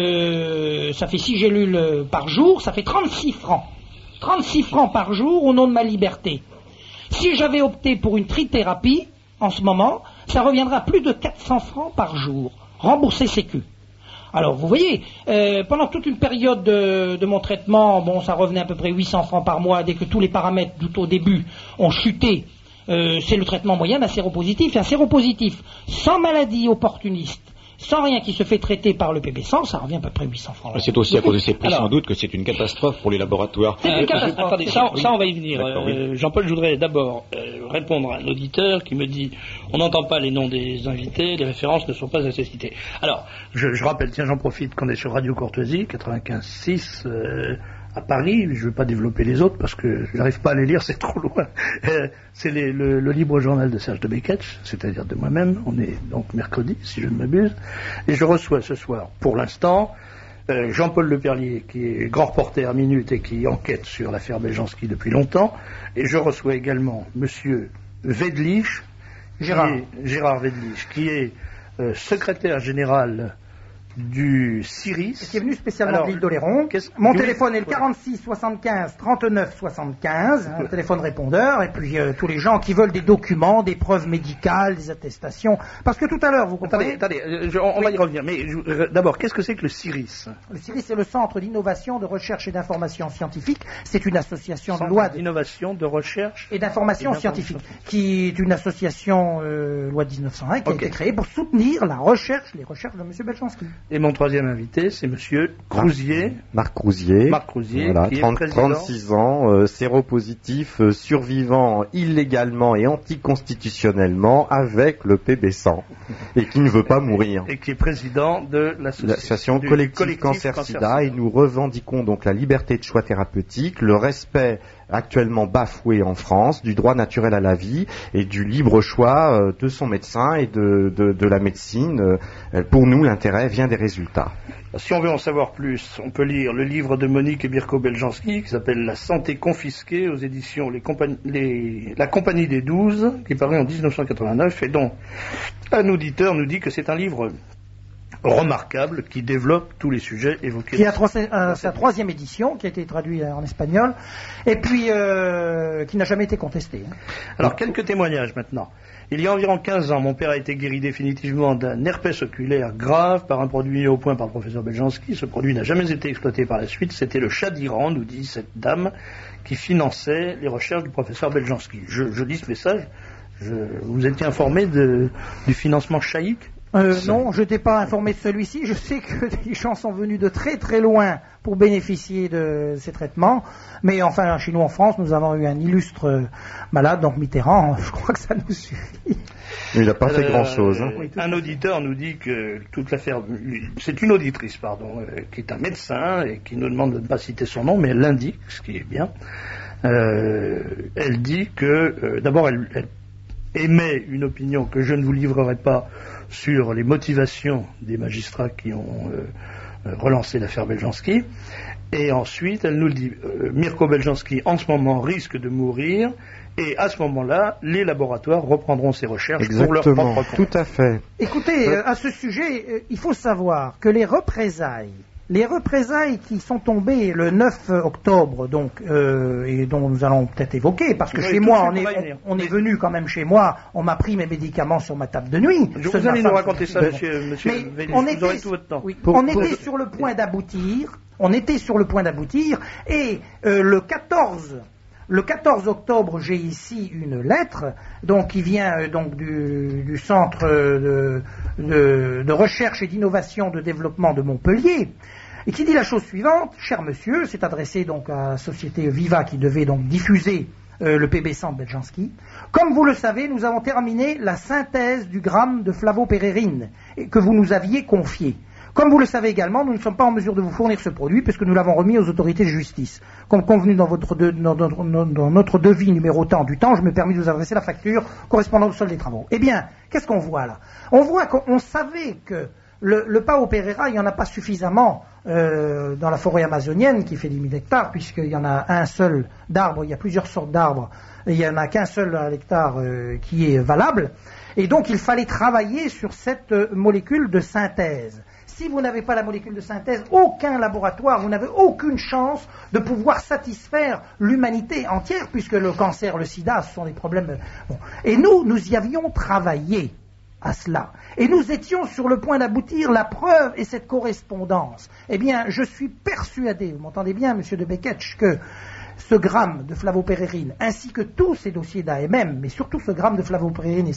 ça fait 6 gélules par jour, ça fait 36 francs. 36 francs par jour au nom de ma liberté. Si j'avais opté pour une trithérapie, en ce moment, ça reviendra à plus de 400 francs par jour, remboursé Sécu. Alors, vous voyez, pendant toute une période de mon traitement, ça revenait à peu près 800 francs par mois, dès que tous les paramètres, tout au début, ont chuté. C'est le traitement moyen d'un séropositif. Et un séropositif sans maladie opportuniste, sans rien qui se fait traiter par le PB100, ça revient à peu près 800 francs.
C'est aussi à cause de ces prix, sans doute, que c'est une catastrophe pour les laboratoires.
C'est une catastrophe. Attendez, ça on va y venir. Oui. Jean-Paul, je voudrais d'abord répondre à un auditeur qui me dit on n'entend pas les noms des invités, les références ne sont pas assez citées. Alors, je rappelle, j'en profite qu'on est sur Radio Courtoisie, 95.6 à Paris, je ne vais pas développer les autres parce que je n'arrive pas à les lire, c'est trop loin. C'est le libre journal de Serge de Beketch, c'est-à-dire de moi-même. On est donc mercredi, si je ne m'abuse. Et je reçois ce soir, pour l'instant, Jean-Paul Le Perrier, qui est grand reporter à Minute et qui enquête sur l'affaire Beljanski depuis longtemps. Et je reçois également Monsieur Wedlich, Gérard Wedlich, qui est secrétaire général du CIRIS.
Qui est venu spécialement de l'île d'Oléron. Mon téléphone est le 46 75 39 75, un téléphone répondeur, et puis tous les gens qui veulent des documents, des preuves médicales, des attestations. Parce que tout à l'heure, vous comprenez...
Attendez, on va y revenir, mais d'abord, qu'est-ce que c'est que le CIRIS?
Le CIRIS, c'est le Centre d'innovation, de recherche et d'information scientifique. C'est une association de loi
d'innovation, de recherche
et d'information scientifique, qui est une association loi de 1901 qui a été créée pour soutenir les recherches de M. Beljanski.
Et mon troisième invité, c'est Monsieur Crouzier.
Marc Crouzier.
Voilà,
qui est 36 ans, séropositif, survivant illégalement et anticonstitutionnellement avec le PB100 et qui ne veut pas mourir.
Et qui est président de
l'association collective Cancer-Sida. Et nous revendiquons donc la liberté de choix thérapeutique, le respect actuellement bafoué en France, du droit naturel à la vie et du libre choix de son médecin et de la médecine. Pour nous, l'intérêt vient des résultats.
Si on veut en savoir plus, on peut lire le livre de Monique et Mirko Beljanski qui s'appelle La santé confisquée aux éditions La Compagnie des 12 qui paraît en 1989 et dont un auditeur nous dit que c'est un livre remarquable qui développe tous les sujets évoqués.
Qui a sa troisième édition, qui a été traduite en espagnol, et puis qui n'a jamais été contestée.
Alors, quelques témoignages maintenant. Il y a environ 15 ans, mon père a été guéri définitivement d'un herpès oculaire grave par un produit mis au point par le professeur Beljanski. Ce produit n'a jamais été exploité par la suite. C'était le chat d'Iran, nous dit cette dame, qui finançait les recherches du professeur Beljanski. Je lis ce message. Vous étiez informé du financement chaïque ?
Non, je n'étais pas informé de celui-ci. Je sais que les gens sont venus de très très loin pour bénéficier de ces traitements. Mais enfin, chez nous en France, nous avons eu un illustre malade, donc Mitterrand. Je crois que ça nous suffit.
Il n'a pas fait grand-chose. Hein.
Un auditeur nous dit que toute l'affaire... C'est une auditrice, qui est un médecin et qui nous demande de ne pas citer son nom, mais elle l'indique, ce qui est bien. Elle dit que, d'abord, elle émet une opinion que je ne vous livrerai pas sur les motivations des magistrats qui ont relancé l'affaire Beljanski. Et ensuite, elle nous dit, Mirko Beljanski, en ce moment, risque de mourir, et à ce moment-là, les laboratoires reprendront ces recherches.
Exactement,
pour leur propre compte.
Tout à fait.
Écoutez, à ce sujet, il faut savoir que les représailles qui sont tombées le 9 octobre, donc, et dont nous allons peut-être évoquer, parce que chez moi, on est venu quand même chez moi, on m'a pris mes médicaments sur ma table de nuit.
Vous allez nous raconter ça, monsieur
mais
Vénus, vous aurez tout votre temps.
Oui, on était sur le point d'aboutir, et le 14 octobre, j'ai ici une lettre, donc qui vient donc du centre de recherche et d'innovation de développement de Montpellier, et qui dit la chose suivante: cher monsieur, c'est adressé donc à la société Viva qui devait donc diffuser le PB100 de Beljanski. Comme vous le savez, nous avons terminé la synthèse du gramme de flavopérérine que vous nous aviez confié. Comme vous le savez également, nous ne sommes pas en mesure de vous fournir ce produit puisque nous l'avons remis aux autorités de justice. Comme convenu dans notre devis numéro tant du temps, je me permets de vous adresser la facture correspondant au solde des travaux. Eh bien, qu'est-ce qu'on voit là? On voit qu'on savait que le Pao Pereira, il n'y en a pas suffisamment dans la forêt amazonienne qui fait 10 000 hectares, puisqu'il y en a un seul d'arbre, il y a plusieurs sortes d'arbres, et il n'y en a qu'un seul à l'hectare qui est valable. Et donc, il fallait travailler sur cette molécule de synthèse. Si vous n'avez pas la molécule de synthèse, aucun laboratoire, vous n'avez aucune chance de pouvoir satisfaire l'humanité entière, puisque le cancer, le sida, ce sont des problèmes... Bon. Et nous y avions travaillé à cela. Et nous étions sur le point d'aboutir, la preuve est cette correspondance. Eh bien, je suis persuadé, vous m'entendez bien, monsieur de Beketch, que ce gramme de flavopérérine, ainsi que tous ces dossiers d'AMM, mais surtout ce gramme de flavopérérine et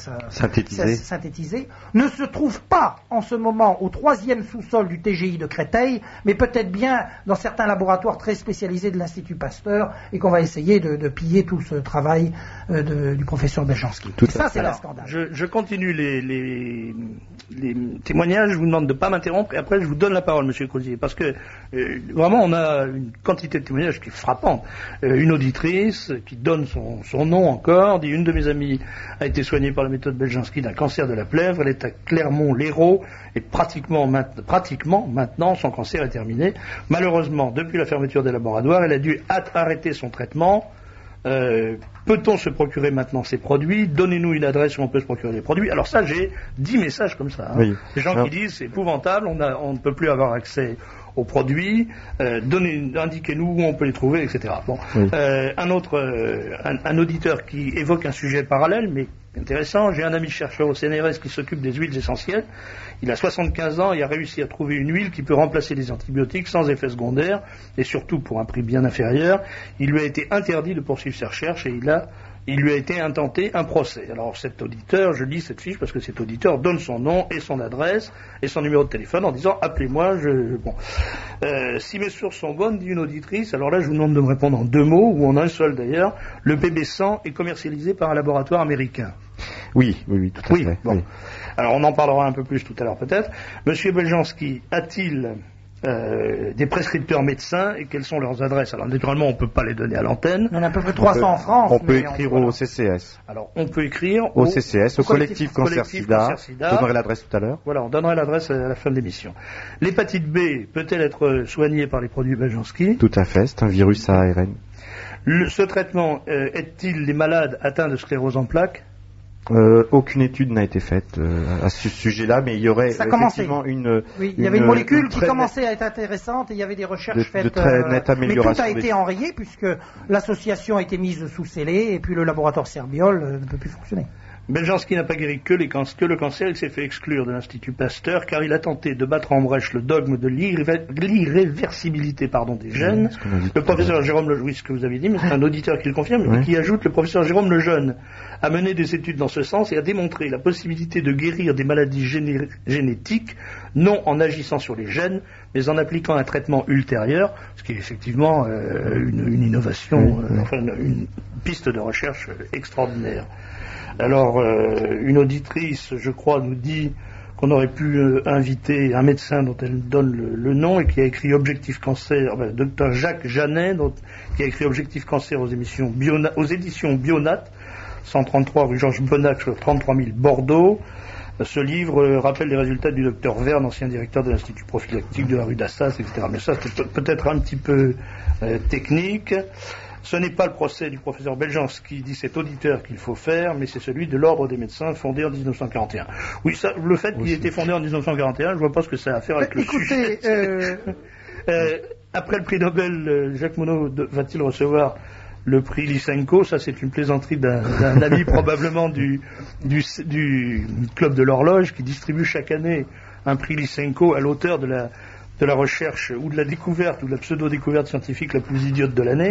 synthétisé, ne se trouve pas en ce moment au 3e sous-sol du TGI de Créteil, mais peut-être bien dans certains laboratoires très spécialisés de l'Institut Pasteur, et qu'on va essayer de piller tout ce travail du professeur Beljanski. Ça, c'est un scandale.
Je continue les témoignages, je vous demande de ne pas m'interrompre, et après je vous donne la parole, monsieur Crozier, parce que vraiment on a une quantité de témoignages qui est frappante. Une auditrice qui donne son nom encore, dit: une de mes amies a été soignée par la méthode Beljanski d'un cancer de la plèvre, elle est à Clermont-Lérault et pratiquement maintenant son cancer est terminé. Malheureusement, depuis la fermeture des laboratoires, elle a dû arrêter son traitement. Peut-on se procurer maintenant ces produits? Donnez-nous une adresse où on peut se procurer des produits. Alors ça, j'ai 10 messages comme ça. Hein. Oui. Des gens qui disent: c'est épouvantable, on ne peut plus avoir accès aux produits, indiquez-nous où on peut les trouver, etc. Bon. Oui. Un auditeur qui évoque un sujet parallèle, mais intéressant: j'ai un ami chercheur au CNRS qui s'occupe des huiles essentielles. Il a 75 ans et a réussi à trouver une huile qui peut remplacer les antibiotiques sans effet secondaire, et surtout pour un prix bien inférieur. Il lui a été interdit de poursuivre ses recherches et il lui a été intenté un procès. Alors cet auditeur, je lis cette fiche parce que cet auditeur donne son nom et son adresse et son numéro de téléphone en disant: appelez-moi. Si mes sources sont bonnes, dit une auditrice, alors là je vous demande de me répondre en 2 mots, ou en un seul d'ailleurs. Le PB100 est commercialisé par un laboratoire américain.
Oui, tout à fait.
Bon.
Oui.
Alors on en parlera un peu plus tout à l'heure peut-être. Monsieur Beljanski a-t-il des prescripteurs médecins et quelles sont leurs adresses. Alors naturellement, on ne peut pas les donner à l'antenne.
Il y en a à peu près 300 en France.
On peut
mais
écrire
voilà.
au CCS.
Alors on peut écrire
Au CCS, au collectif Cancer Sida.
Sida.
Je donnerai l'adresse tout à l'heure.
Voilà, on donnera l'adresse à la fin de l'émission. L'hépatite B peut-elle être soignée par les produits Beljanski?
Tout à fait, c'est un virus à ARN.
Ce traitement aide-t-il les malades atteints de sclérose en plaques?
Aucune étude n'a été faite à ce sujet-là, mais il y aurait
Ça a commencé.
effectivement une...
Oui, il y avait une molécule qui
très
commençait à être intéressante et il y avait des recherches
de
faites.
très nette amélioration
mais tout a
des-
été enrayé puisque l'association a été mise sous scellé et puis le laboratoire Serbiol ne peut plus fonctionner.
Beljanski n'a pas guéri que le cancer, il s'est fait exclure de l'Institut Pasteur car il a tenté de battre en brèche le dogme de l'irréversibilité des gènes.
ce qu'on a dit
Le
tout à
professeur
l'heure.
Jérôme Lejeune, oui, ce que vous avez dit, mais c'est un auditeur qui le confirme,
Oui.
et qui ajoute le professeur Jérôme Lejeune a mené des études dans ce sens et a démontré la possibilité de guérir des maladies génétiques, non en agissant sur les gènes, mais en appliquant un traitement ultérieur, ce qui est effectivement une innovation, enfin une piste de recherche extraordinaire. Alors, une auditrice, je crois, nous dit qu'on aurait pu inviter un médecin dont elle donne le nom et qui a écrit Objectif Cancer, Dr Jacques Janet, qui a écrit Objectif Cancer aux éditions Bionat, 133 rue Georges Bonnac, 33 000 Bordeaux. Ce livre rappelle les résultats du docteur Verne, ancien directeur de l'Institut prophylactique de la rue d'Assas, etc. Mais ça, c'est peut-être un petit peu technique. Ce n'est pas le procès du professeur Beljanski, dit cet auditeur, qu'il faut faire, mais c'est celui de l'Ordre des médecins fondé en 1941. Oui, ça, le fait qu'il ait été fondé en 1941, je vois pas ce que ça a à faire avec le sujet. Après le prix Nobel, Jacques Monod va-t-il recevoir le prix Lysenko? Ça, c'est une plaisanterie d'un ami probablement du club de l'horloge qui distribue chaque année un prix Lysenko à l'auteur de la recherche ou de la découverte ou de la pseudo-découverte scientifique la plus idiote de l'année.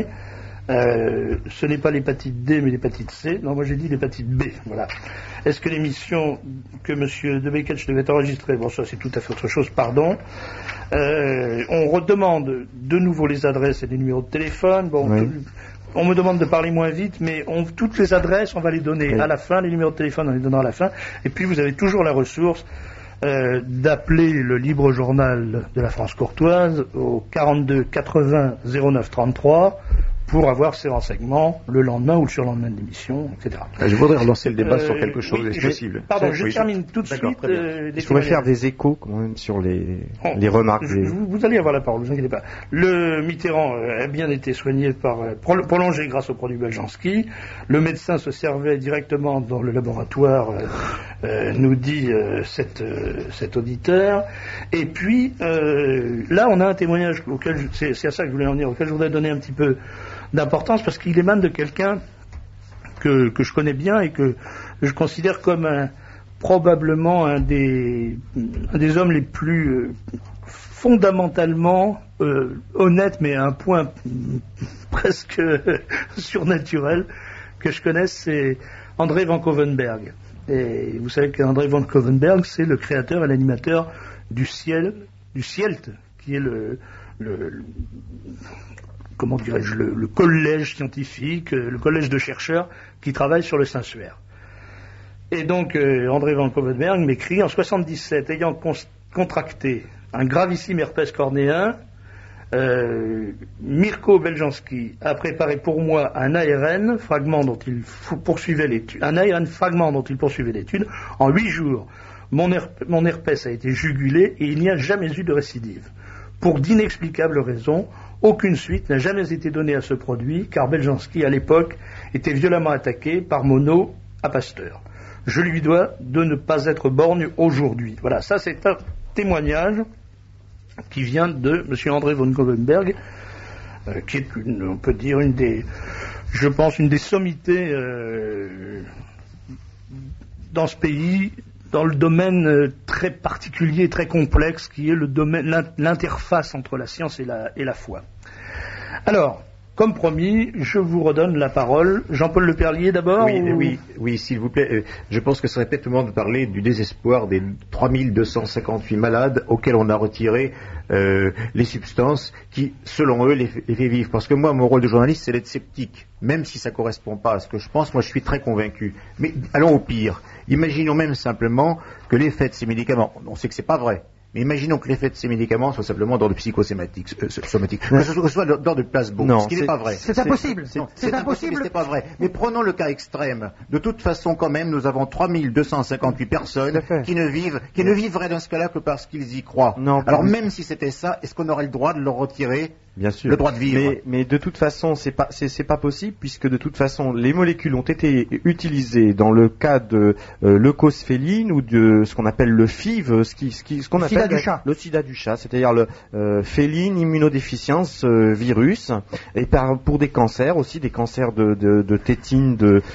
Ce n'est pas l'hépatite D mais l'hépatite C. Non, moi j'ai dit l'hépatite B. Voilà. Est-ce que l'émission que M. De Beketch devait enregistrer, bon ça c'est tout à fait autre chose, pardon. On redemande de nouveau les adresses et les numéros de téléphone. Bon,
Oui.
on me demande de parler moins vite, mais toutes les adresses on va les donner
Oui.
à la fin, les numéros de téléphone on les donnera à la fin. Et puis vous avez toujours la ressource d'appeler le libre journal de la France courtoise au 42 80 09 33 pour avoir ces renseignements le lendemain ou le surlendemain de l'émission, etc.
Je voudrais relancer le débat sur quelque chose,
oui,
est-ce possible?
Pardon, je
Oui,
termine tout de
D'accord,
suite.
très bien.
les
Il faudrait faire
témoignages.
des échos quand même sur les
Oh,
remarques.
Vous allez avoir la parole, ne vous inquiétez pas. Le Mitterrand a bien été soigné prolongé grâce au produit Beljanski. Le médecin se servait directement dans le laboratoire, nous dit cet auditeur. Et puis, là, on a un témoignage c'est à ça que je voulais en venir, auquel je voudrais donner un petit peu d'importance, parce qu'il émane de quelqu'un que je connais bien et que je considère comme probablement un des hommes les plus fondamentalement honnêtes, mais à un point presque surnaturel que je connaisse, c'est André Van Covenberg. Et vous savez qu'André Van Covenberg, c'est le créateur et l'animateur du CIELT, qui est comment dirais-je, le collège scientifique, le collège de chercheurs qui travaille sur le sensuaire. Et donc, André Van Covenberg m'écrit, en 77, ayant contracté un gravissime herpès cornéen, Mirko Beljanski a préparé pour moi un ARN fragment dont il poursuivait l'étude. En 8 jours, mon herpès a été jugulé et il n'y a jamais eu de récidive. Pour d'inexplicables raisons, aucune suite n'a jamais été donnée à ce produit, car Beljanski, à l'époque, était violemment attaqué par Monod à Pasteur. Je lui dois de ne pas être borgne aujourd'hui. Voilà, ça c'est un témoignage qui vient de M. André von Covenberg, qui est on peut dire une des sommités dans ce pays, dans le domaine très particulier, très complexe, qui est l'interface entre la science et la foi. Alors, comme promis, je vous redonne la parole. Jean-Paul Leperlier d'abord.
Oui, s'il vous plaît. Je pense que ce serait peut-être le moment de parler du désespoir des 3258 malades auxquels on a retiré les substances qui, selon eux, les fait vivre. Parce que moi, mon rôle de journaliste, c'est d'être sceptique. Même si ça ne correspond pas à ce que je pense, moi je suis très convaincu. Mais allons au pire. Imaginons même simplement que l'effet de ces médicaments, on sait que c'est pas vrai, Mais imaginons que l'effet de ces médicaments soit simplement d'ordre psychosomatique, que ce soit d'ordre de placebo, ce qui n'est pas vrai.
C'est impossible.
C'est impossible, mais c'est pas vrai. Mais prenons le cas extrême. De toute façon, quand même, nous avons 3258 personnes qui ne vivraient dans ce cas-là que parce qu'ils y croient.
Non,
alors même si c'était ça, est-ce qu'on aurait le droit de leur retirer
Bien sûr.
le droit de vivre?
Mais de toute façon, c'est pas possible, puisque de toute façon, les molécules ont été utilisées dans le cas de leucosphéline ou de ce qu'on appelle le FIV, ce qu'on appelle le sida du chat, c'est-à-dire le féline immunodéficience virus, et pour des cancers aussi, des cancers de tétine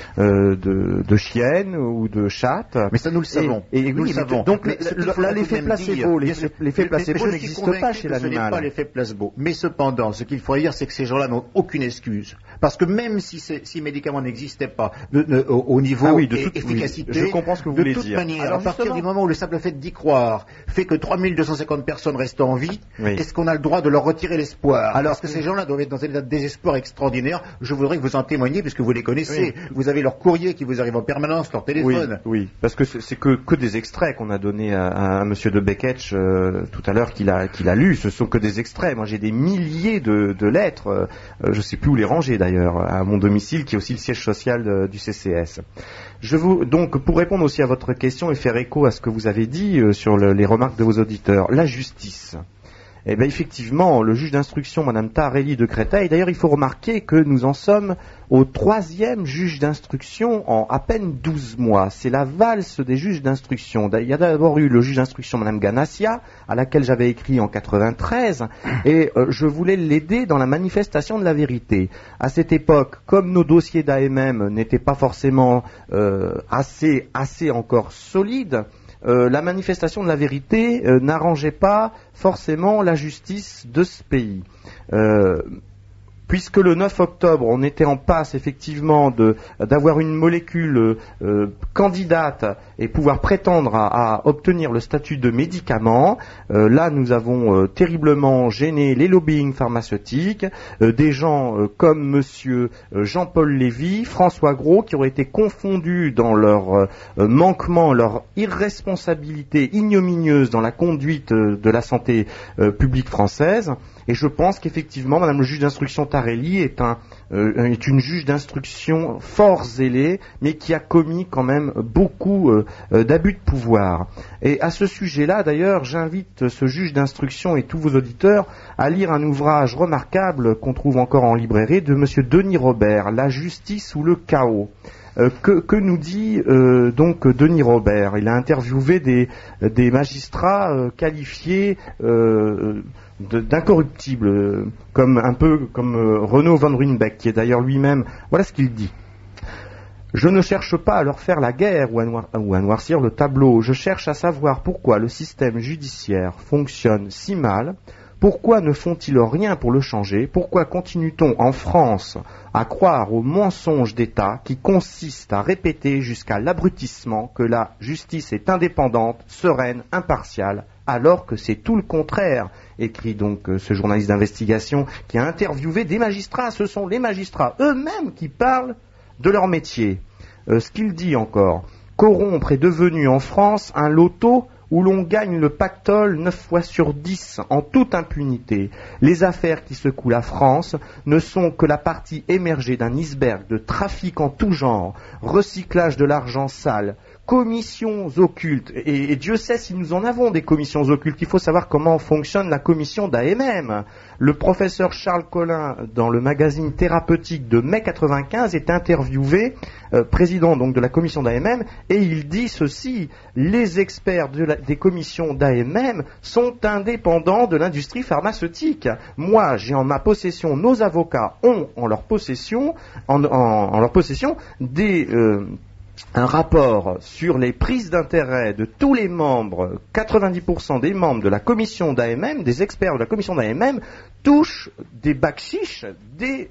de chienne ou de chatte.
Mais ça nous le savons.
Et
nous le savons.
Donc là, l'effet placebo, l'effet placebo n'existe pas chez l'animal.
Ce n'est pas l'effet placebo. Mais cependant, ce qu'il faut dire, c'est que ces gens-là n'ont aucune excuse. Parce que même si ces médicaments n'existaient pas au niveau efficacité,
je comprends ce que vous voulez dire.
De toute manière, à partir du moment où le simple fait d'y croire fait que 3250 personnes restent en vie, est-ce qu'on a le droit de leur retirer l'espoir? Alors que ces gens-là doivent être dans un état de désespoir extraordinaire. Je voudrais que vous en témoigniez, puisque vous les connaissez. Oui. Vous avez leur courrier qui vous arrive en permanence, leur téléphone.
Oui, parce que c'est que des extraits qu'on a donnés à Monsieur de Beketch tout à l'heure qu'il a lu. Ce sont que des extraits. Moi, j'ai des milliers de lettres, je ne sais plus où les ranger d'ailleurs, à mon domicile qui est aussi le siège social du CCS. Donc, pour répondre aussi à votre question et faire écho à ce que vous avez dit sur les remarques de vos auditeurs, la justice. Eh bien, effectivement, le juge d'instruction, Madame Tarelli de Créteil, d'ailleurs, il faut remarquer que nous en sommes au 3e juge d'instruction en à peine 12 mois. C'est la valse des juges d'instruction. Il y a d'abord eu le juge d'instruction, Madame Ganassia, à laquelle j'avais écrit en 93, et je voulais l'aider dans la manifestation de la vérité. À cette époque, comme nos dossiers d'AMM n'étaient pas forcément assez encore solides, la manifestation de la vérité n'arrangeait pas forcément la justice de ce pays. Puisque le 9 octobre, on était en passe effectivement d'avoir une molécule candidate et pouvoir prétendre à obtenir le statut de médicament, là nous avons terriblement gêné les lobbying pharmaceutiques, des gens comme Monsieur Jean-Paul Lévy, François Gros, qui auraient été confondus dans leur manquement, leur irresponsabilité ignominieuse dans la conduite de la santé publique française. Et je pense qu'effectivement, Madame le juge d'instruction Tarelli est une juge d'instruction fort zélée, mais qui a commis quand même beaucoup d'abus de pouvoir. Et à ce sujet-là, d'ailleurs, j'invite ce juge d'instruction et tous vos auditeurs à lire un ouvrage remarquable qu'on trouve encore en librairie de Monsieur Denis Robert, La justice ou le chaos. Que nous dit donc Denis Robert? Il a interviewé des magistrats qualifiés d'incorruptibles, un peu comme Renaud van Ruynbeck, qui est d'ailleurs lui-même. Voilà ce qu'il dit. Je ne cherche pas à leur faire la guerre ou à noircir le tableau. Je cherche à savoir pourquoi le système judiciaire fonctionne si mal. Pourquoi ne font-ils rien pour le changer? Pourquoi continue-t-on en France à croire au mensonge d'État qui consiste à répéter jusqu'à l'abrutissement que la justice est indépendante, sereine, impartiale, alors que c'est tout le contraire, écrit donc ce journaliste d'investigation qui a interviewé des magistrats. Ce sont les magistrats eux-mêmes qui parlent de leur métier. Ce qu'il dit encore, corrompre est devenu en France un loto où l'on gagne le pactole 9 fois sur 10 en toute impunité. Les affaires qui secouent la France ne sont que la partie émergée d'un iceberg de trafic en tout genre, recyclage de l'argent sale, commissions occultes. Et Dieu sait si nous en avons des commissions occultes. Il faut savoir comment fonctionne la commission d'AMM. Le professeur Charles Collin, dans le magazine thérapeutique de mai 95, est interviewé, président donc de la commission d'AMM, et il dit ceci: les experts des commissions d'AMM sont indépendants de l'industrie pharmaceutique. Moi, j'ai en ma possession, nos avocats ont en leur possession, un rapport sur les prises d'intérêt de tous les membres, 90% des membres de la commission d'AMM, des experts de la commission d'AMM, touchent des bakchiches, des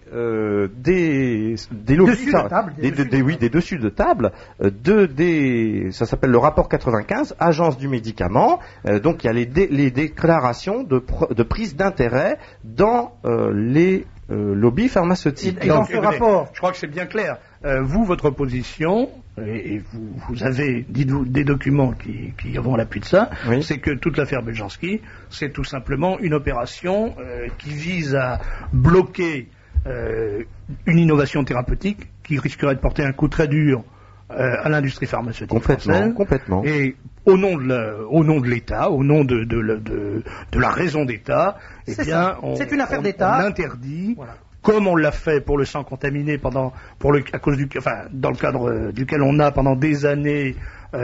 dessus de table,
des dessus de table, ça s'appelle le rapport 95, agence du médicament. Donc il y a les déclarations de prise d'intérêt dans les lobby pharmaceutique.
Et dans
Donc,
ce
écoutez,
rapport,
je crois que c'est bien clair. Vous, votre position, et vous avez, dites-vous, des documents qui vont à l'appui de ça,
Oui.
c'est que toute l'affaire Beljanski, c'est tout simplement une opération qui vise à bloquer une innovation thérapeutique qui risquerait de porter un coup très dur à l'industrie pharmaceutique française.
Complètement.
Et au nom de l'État, au nom de la raison d'État, eh
C'est
bien,
ça. C'est une affaire d'État.
On interdit,
Voilà.
comme on l'a fait pour le sang contaminé dans le cadre duquel on a pendant des années,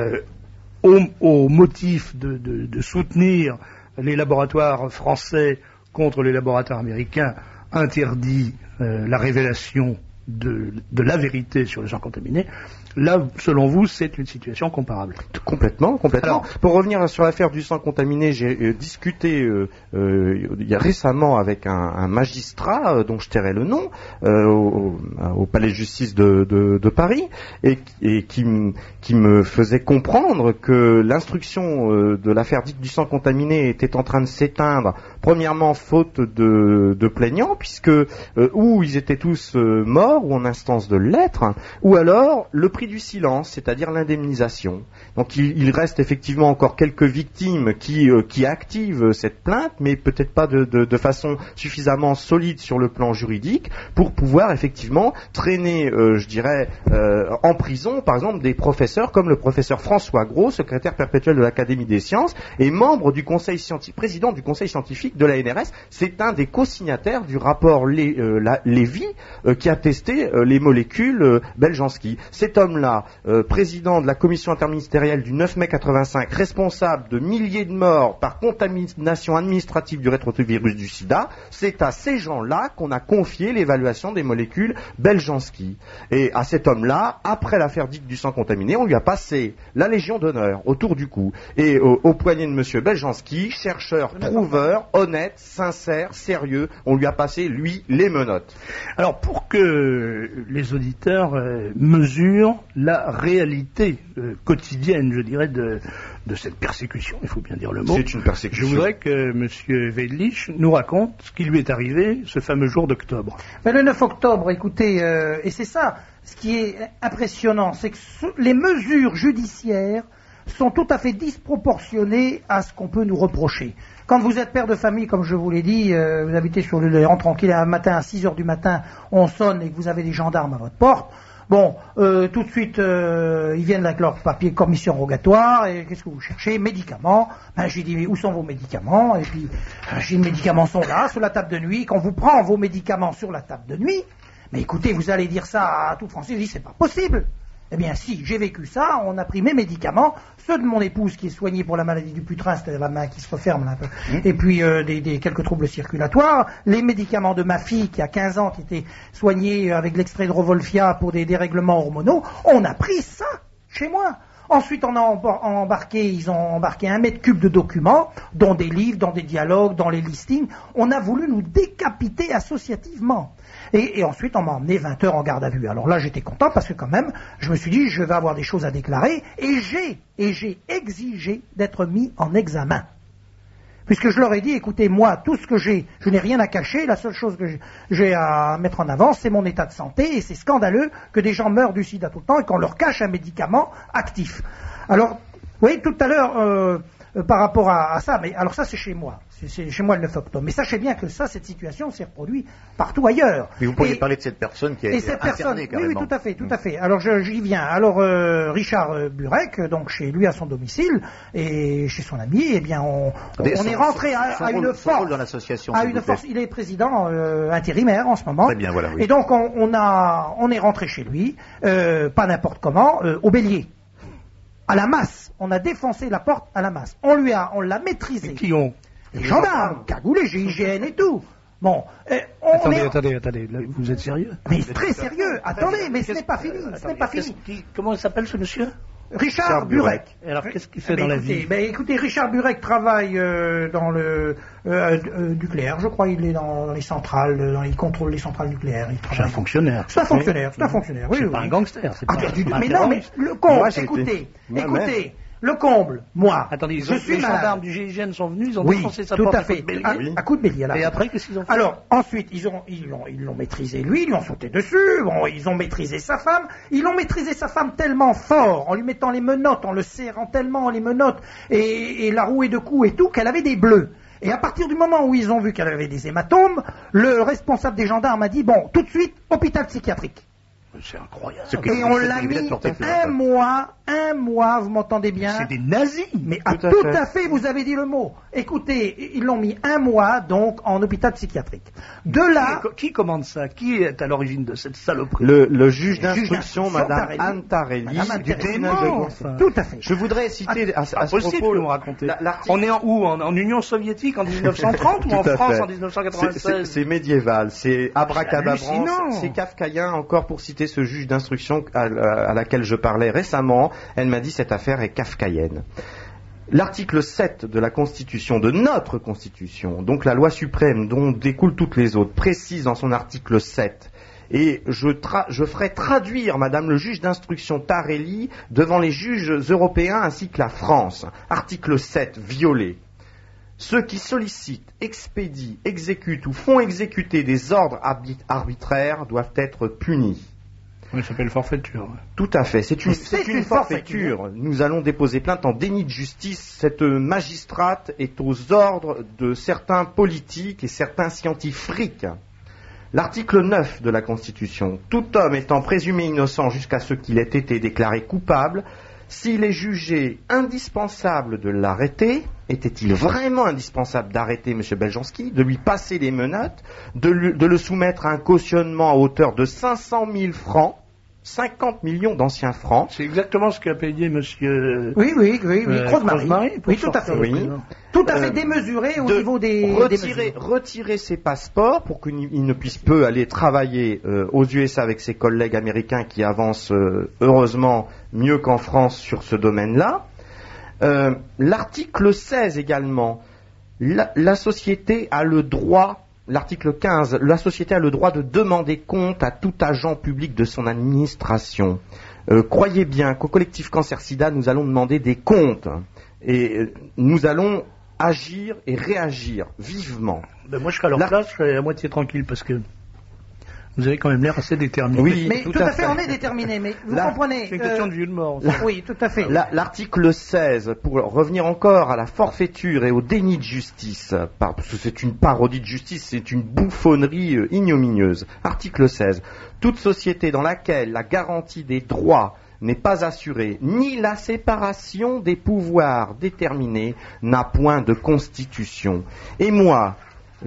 au motif de soutenir les laboratoires français contre les laboratoires américains, interdit la révélation de la vérité sur le sang contaminé. Là, selon vous, c'est une situation comparable.
Complètement.
Alors,
pour revenir sur l'affaire du sang contaminé, j'ai discuté il y a récemment avec un magistrat dont je tairai le nom au palais de justice de Paris et qui me faisait comprendre que l'instruction de l'affaire dite du sang contaminé était en train de s'éteindre. Premièrement, faute de plaignants, puisque ou ils étaient tous morts ou en instance de l'être, ou alors le prix du silence, c'est-à-dire l'indemnisation. Donc il reste effectivement encore quelques victimes qui activent cette plainte, mais peut-être pas de façon suffisamment solide sur le plan juridique pour pouvoir effectivement traîner, en prison, par exemple, des professeurs comme le professeur François Gros, secrétaire perpétuel de l'Académie des sciences et membre du conseil scientifique, président du conseil scientifique de la NRS. C'est un des co-signataires du rapport Lévy qui a testé les molécules Beljanski. Cet homme-là, président de la commission interministérielle du 9 mai 85, responsable de milliers de morts par contamination administrative du rétrovirus du sida, c'est à ces gens-là qu'on a confié l'évaluation des molécules Beljanski. Et à cet homme-là, après l'affaire dite du sang contaminé, on lui a passé la Légion d'honneur autour du cou. Et au poignet de monsieur Beljanski, chercheur, prouveur, honnête, sincère, sérieux, on lui a passé, lui, les menottes.
Alors, pour que les auditeurs mesurent la réalité quotidienne, je dirais, de cette persécution, il faut bien dire le mot.
C'est une persécution.
Je voudrais que M. Weidlich nous raconte ce qui lui est arrivé ce fameux jour d'octobre.
Mais le 9 octobre, écoutez, et c'est ça, ce qui est impressionnant, c'est que les mesures judiciaires sont tout à fait disproportionnées à ce qu'on peut nous reprocher. Quand vous êtes père de famille, comme je vous l'ai dit, vous habitez sur le Léon tranquille, un matin à 6 heures du matin, on sonne et que vous avez des gendarmes à votre porte, bon, tout de suite, ils viennent avec leur papier commission rogatoire, et qu'est-ce que vous cherchez? Médicaments. Ben, j'ai dit, mais où sont vos médicaments? Et puis, j'ai dit, les médicaments sont là, sur la table de nuit. Quand on vous prend vos médicaments sur la table de nuit, mais écoutez, vous allez dire ça à tout Français, je dis, c'est pas possible. Eh bien si, j'ai vécu ça, on a pris mes médicaments, ceux de mon épouse qui est soignée pour la maladie du putrin, c'est-à-dire la main qui se referme là, un peu, et puis quelques troubles circulatoires, les médicaments de ma fille qui a 15 ans, qui était soignée avec l'extrait de Rovolfia pour des dérèglements hormonaux, on a pris ça chez moi. Ensuite, ils ont embarqué 1 mètre cube de documents, dont des livres, dans des dialogues, dans les listings. On a voulu nous décapiter associativement. Et ensuite, on m'a emmené 20 heures en garde à vue. Alors là, j'étais content parce que quand même, je me suis dit, je vais avoir des choses à déclarer. Et j'ai exigé d'être mis en examen. Puisque je leur ai dit, écoutez, moi, tout ce que j'ai, je n'ai rien à cacher, la seule chose que j'ai à mettre en avant, c'est mon état de santé, et c'est scandaleux que des gens meurent du sida tout le temps et qu'on leur cache un médicament actif. Alors, vous voyez, tout à l'heure, par rapport à ça, mais alors ça c'est chez moi. C'est chez moi le 9 octobre. Mais sachez bien que ça, cette situation s'est reproduite partout ailleurs.
Mais vous pourriez parler de cette personne qui a été internée carrément.
Oui, tout à fait, tout à fait. Alors j'y viens. Alors Richard Burek, donc chez lui à son domicile et chez son ami, eh bien on est rentré à une force.
Dans l'association.
À une force. Il est président intérimaire en ce moment.
Très bien, voilà. Oui.
Et donc on est rentré chez lui, pas n'importe comment, au bélier. À la masse. On a défoncé la porte à la masse. On l'a maîtrisé.
Et qui ont
les gendarmes, cagoulés, GIGN et tout. Bon,
attendez, là, vous êtes sérieux?
Mais très sérieux. Attendez, mais ce n'est pas fini. Ce n'est pas fini.
Comment il s'appelle ce monsieur?
Richard Burek.
Et alors qu'est-ce qu'il fait dans la vie?
Écoutez, Richard Burek travaille dans le nucléaire. Je crois il est dans les centrales, il contrôle les centrales nucléaires.
C'est un fonctionnaire.
C'est un fonctionnaire. Oui,
c'est pas un gangster.
Mais non, mais le con. Écoutez. le comble, moi,
Attendez,
je suis
les
malade.
gendarmes du GIGN sont venus, ils ont
Oui,
défoncé sa
tout
porte
à fait. À coup de bélier.
Et après, qu'est-ce qu'ils ont fait?
Alors, ensuite, ils l'ont maîtrisé lui, ils lui ont sauté dessus, bon, ils ont maîtrisé sa femme, ils l'ont maîtrisé sa femme tellement fort, en lui mettant les menottes, en le serrant tellement les menottes, et la rouée de coups et tout, qu'elle avait des bleus. Et à partir du moment où ils ont vu qu'elle avait des hématomes, le responsable des gendarmes a dit, bon, tout de suite, hôpital psychiatrique.
C'est incroyable.
Et on l'a mis un mois, vous m'entendez bien?
C'est des nazis.
Mais tout à fait, vous avez dit le mot. Écoutez, ils l'ont mis un mois, donc, en hôpital psychiatrique. De là...
Qui commande ça? Qui est à l'origine de cette saloperie?
Le juge d'instruction, Madame Anne Tarelli, du tribunal de Lyon.
Tout à fait.
Je voudrais citer à ce
Possible
propos...
que vous me racontez. On est où? En Union soviétique en 1930 ou en
Tout à
France
fait.
en 1996?
C'est médiéval, c'est abracadabrant,
hallucinant.
c'est kafkaïen, encore pour citer ce juge d'instruction à laquelle je parlais récemment. Elle m'a dit cette affaire est kafkaïenne. L'article 7 de la Constitution, de notre Constitution, donc la loi suprême dont découlent toutes les autres, précise dans son article 7, et je ferai traduire Madame le juge d'instruction Tarelli devant les juges européens ainsi que la France. Article 7, violé. Ceux qui sollicitent, expédient, exécutent ou font exécuter des ordres arbitraires doivent être punis.
Oui, ça s'appelle forfaiture.
Tout à fait, c'est une forfaiture. Nous allons déposer plainte en déni de justice. Cette magistrate est aux ordres de certains politiques et certains scientifiques. L'article 9 de la Constitution. Tout homme étant présumé innocent jusqu'à ce qu'il ait été déclaré coupable, s'il est jugé indispensable de l'arrêter, était-il vraiment indispensable d'arrêter M. Beljanski, de lui passer les menottes, de le soumettre à un cautionnement à hauteur de 500 000 francs, 50 millions d'anciens francs.
C'est exactement ce qu'a payé monsieur...
Oui, Croze-Marie. Oui, tout à fait.
Oui.
Tout à fait démesuré au niveau des
retirer ses passeports pour qu'il ne puisse peu aller travailler aux USA avec ses collègues américains qui avancent heureusement mieux qu'en France sur ce domaine-là. L'article 16 également, la société a le droit, l'article 15, la société a le droit de demander compte à tout agent public de son administration. Croyez bien qu'au collectif Cancer-Sida, nous allons demander des comptes et nous allons agir et réagir vivement.
Ben moi je serais à leur place, je serais à moitié tranquille parce que vous avez quand même l'air assez déterminé.
Oui,
mais tout à fait, on est déterminé, mais vous comprenez.
C'est une question de vie ou de mort.
Oui, tout à fait.
L'article 16, pour revenir encore à la forfaiture et au déni de justice, parce que c'est une parodie de justice, c'est une bouffonnerie ignominieuse. Article 16. Toute société dans laquelle la garantie des droits n'est pas assurée, ni la séparation des pouvoirs déterminée, n'a point de constitution. Et moi,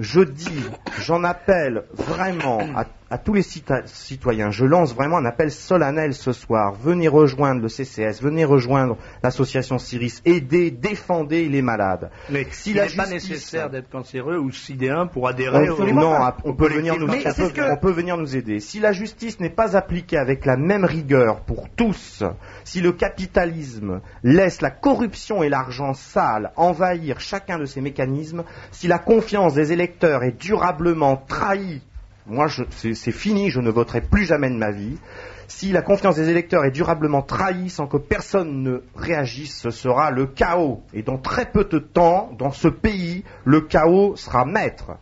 j'en appelle vraiment à tous les citoyens, je lance vraiment un appel solennel ce soir. Venez rejoindre le CCS, venez rejoindre l'association Ciris, aidez, défendez les malades.
Mais il n'est pas nécessaire d'être cancéreux ou sidéen pour adhérer
on peut venir nous aider. Si la justice n'est pas appliquée avec la même rigueur pour tous, si le capitalisme laisse la corruption et l'argent sale envahir chacun de ces mécanismes, si la confiance des électeurs est durablement trahie, moi c'est fini, je ne voterai plus jamais de ma vie. Si la confiance des électeurs est durablement trahie sans que personne ne réagisse, ce sera le chaos. Et dans très peu de temps, dans ce pays, le chaos sera maître.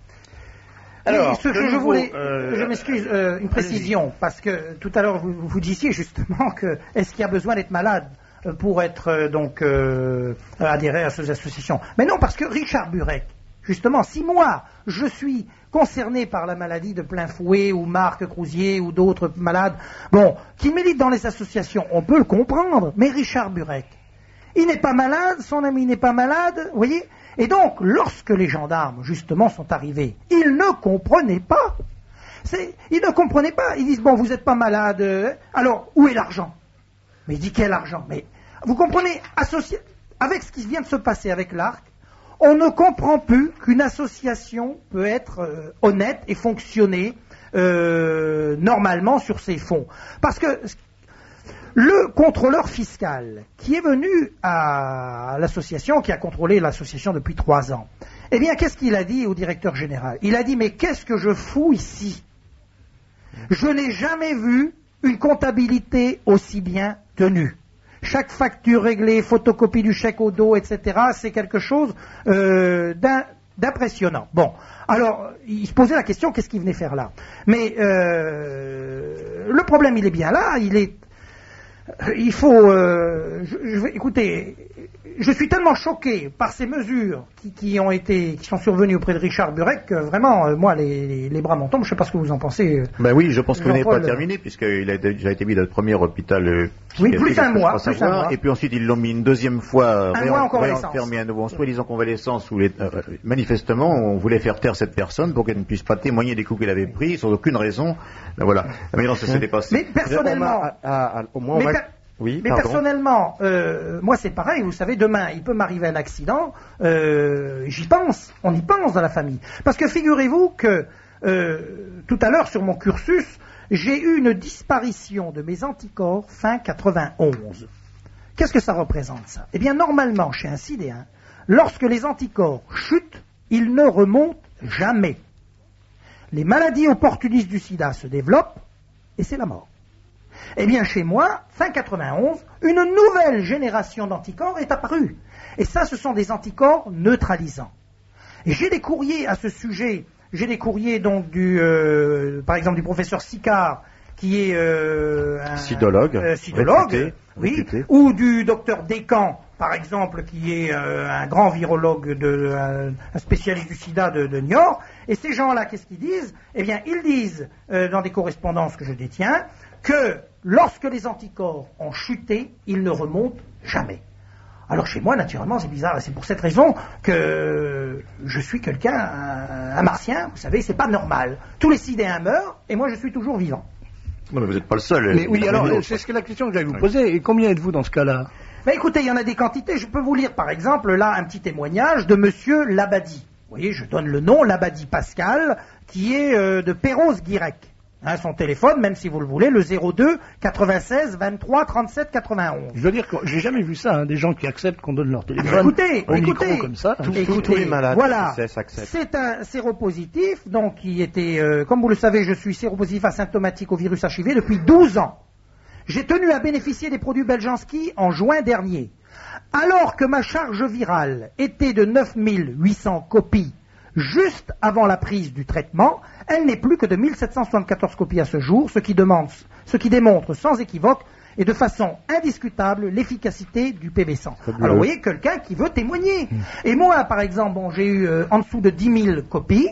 Alors, je m'excuse, une précision, parce que tout à l'heure vous disiez justement que est-ce qu'il y a besoin d'être malade pour être adhérer à ces associations? Mais non, parce que Richard Burek, justement, si moi je suis concerné par la maladie de plein fouet, ou Marc Crousier, ou d'autres malades, qui militent dans les associations, on peut le comprendre, mais Richard Burek, il n'est pas malade, son ami n'est pas malade, vous voyez? Et donc, lorsque les gendarmes, justement, sont arrivés, ils ne comprenaient pas. Ils ne comprenaient pas. Ils disent, vous n'êtes pas malade, alors, où est l'argent? Mais il dit, quel argent? Mais, vous comprenez, avec ce qui vient de se passer avec l'ARC, on ne comprend plus qu'une association peut être honnête et fonctionner normalement sur ses fonds. Parce que le contrôleur fiscal qui est venu à l'association, qui a contrôlé l'association depuis 3 ans, eh bien, qu'est-ce qu'il a dit au directeur général? Il a dit, mais qu'est-ce que je fous ici? Je n'ai jamais vu une comptabilité aussi bien tenue. chaque facture réglée, photocopie du chèque au dos, etc. C'est quelque chose d'impressionnant. Bon, alors, il se posait la question, qu'est-ce qu'il venait faire là? Mais le problème, il est bien là, il faut... écoutez, je suis tellement choqué par ces mesures qui sont survenues auprès de Richard Burek que vraiment, moi, les bras m'en tombent. Je ne sais pas ce que vous en pensez.
Ben oui, je pense que vous n'avez pas
Jean-Paul,
terminé, puisqu'il a déjà été mis dans le premier hôpital.
Oui, plus un mois.
Et puis ensuite, ils l'ont mis une deuxième fois,
Un mois en convalescence.
réenfermé à nouveau en soi-disant convalescence, où manifestement, on voulait faire taire cette personne pour qu'elle ne puisse pas témoigner des coups qu'elle avait pris, sans aucune raison. Ben voilà. Mais non, ça s'est dépassé.
Mais personnellement... Mais personnellement, moi c'est pareil, vous savez, demain il peut m'arriver un accident, j'y pense, on y pense dans la famille. Parce que figurez-vous que tout à l'heure sur mon cursus, j'ai eu une disparition de mes anticorps fin 91. Qu'est-ce que ça représente ça? Eh bien normalement chez un sidéen, lorsque les anticorps chutent, ils ne remontent jamais. Les maladies opportunistes du sida se développent et c'est la mort. Eh bien, chez moi, fin 91, une nouvelle génération d'anticorps est apparue. Et ça, ce sont des anticorps neutralisants. Et j'ai des courriers à ce sujet. J'ai des courriers, donc, par exemple, du professeur Sicard, qui est un
sidologue,
réputé. Ou du docteur Descamps, par exemple, qui est un grand virologue, un spécialiste du sida de Niort. Et ces gens-là, qu'est-ce qu'ils disent? Eh bien, ils disent, dans des correspondances que je détiens, que lorsque les anticorps ont chuté, ils ne remontent jamais. Alors chez moi, naturellement, c'est bizarre, et c'est pour cette raison que je suis quelqu'un, un martien, vous savez, c'est pas normal. Tous les sidéens meurent, et moi je suis toujours vivant.
Non, mais vous n'êtes pas le seul.
Mais oui, alors, c'est la question que j'allais vous poser, et combien êtes-vous dans ce cas-là?
Mais écoutez, il y en a des quantités, je peux vous lire par exemple, là, un petit témoignage de monsieur Labadie. Vous voyez, je donne le nom, Labadie Pascal, qui est de Perros-Guirec. Hein, son téléphone, même si vous le voulez, le 02 96 23 37 91.
Je veux dire que j'ai jamais vu ça, hein, des gens qui acceptent qu'on donne leur téléphone
écoutez,
micro comme ça.
Tous
les malades,
voilà,
acceptent.
C'est un séropositif, donc qui était, comme vous le savez, je suis séropositif asymptomatique au virus HIV depuis 12 ans. J'ai tenu à bénéficier des produits Beljanski en juin dernier. Alors que ma charge virale était de 9800 copies juste avant la prise du traitement, elle n'est plus que de 1774 copies à ce jour, ce qui démontre sans équivoque et de façon indiscutable l'efficacité du PB100. Alors vous voyez, quelqu'un qui veut témoigner. Et moi, par exemple, j'ai eu en dessous de 10 000 copies,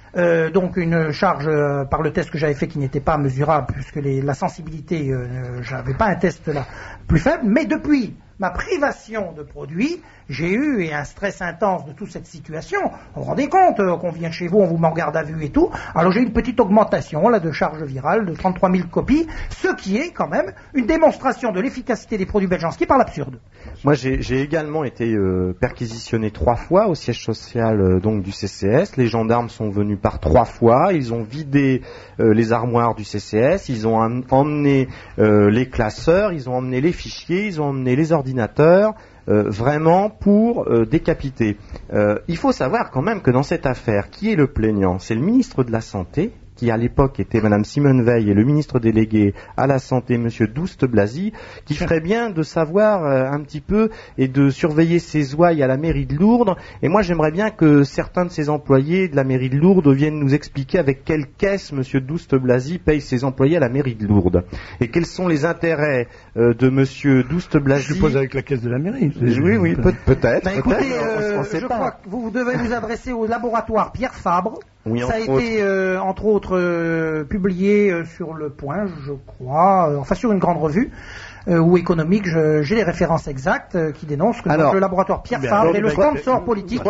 donc une charge par le test que j'avais fait qui n'était pas mesurable, puisque la sensibilité, j'avais pas un test là plus faible, mais depuis ma privation de produits, j'ai eu un stress intense de toute cette situation. Vous vous rendez compte qu'on vient chez vous, on vous met en garde à vue et tout. Alors j'ai eu une petite augmentation là de charge virale de 33 000 copies, ce qui est quand même une démonstration de l'efficacité des produits Beljanski par l'absurde.
Moi j'ai également été perquisitionné 3 fois au siège social donc du CCS. Les gendarmes sont venus par 3 fois. Ils ont vidé les armoires du CCS. Ils ont emmené les classeurs. Ils ont emmené les fichiers. Ils ont emmené les ordinateurs. Vraiment pour décapiter. Il faut savoir quand même que dans cette affaire, qui est le plaignant? C'est le ministre de la Santé, qui à l'époque était Madame Simone Veil, et le ministre délégué à la Santé, Monsieur Douste-Blazy, qui ferait bien de savoir un petit peu et de surveiller ses ouailles à la mairie de Lourdes. Et moi, j'aimerais bien que certains de ses employés de la mairie de Lourdes viennent nous expliquer avec quelle caisse Monsieur Douste-Blazy paye ses employés à la mairie de Lourdes. Et quels sont les intérêts de Monsieur Douste-Blazy.
Je suppose avec la caisse de la mairie.
Oui, peut-être.
Ben, écoutez, je crois que vous devez vous adresser au laboratoire Pierre Fabre.
Oui,
ça a été, entre autres, publié sur Le Point, je crois, enfin sur une grande revue, ou économique, j'ai les références exactes qui dénoncent que le laboratoire Pierre Fabre est le sponsor politique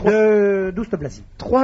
de Douste-Blazy.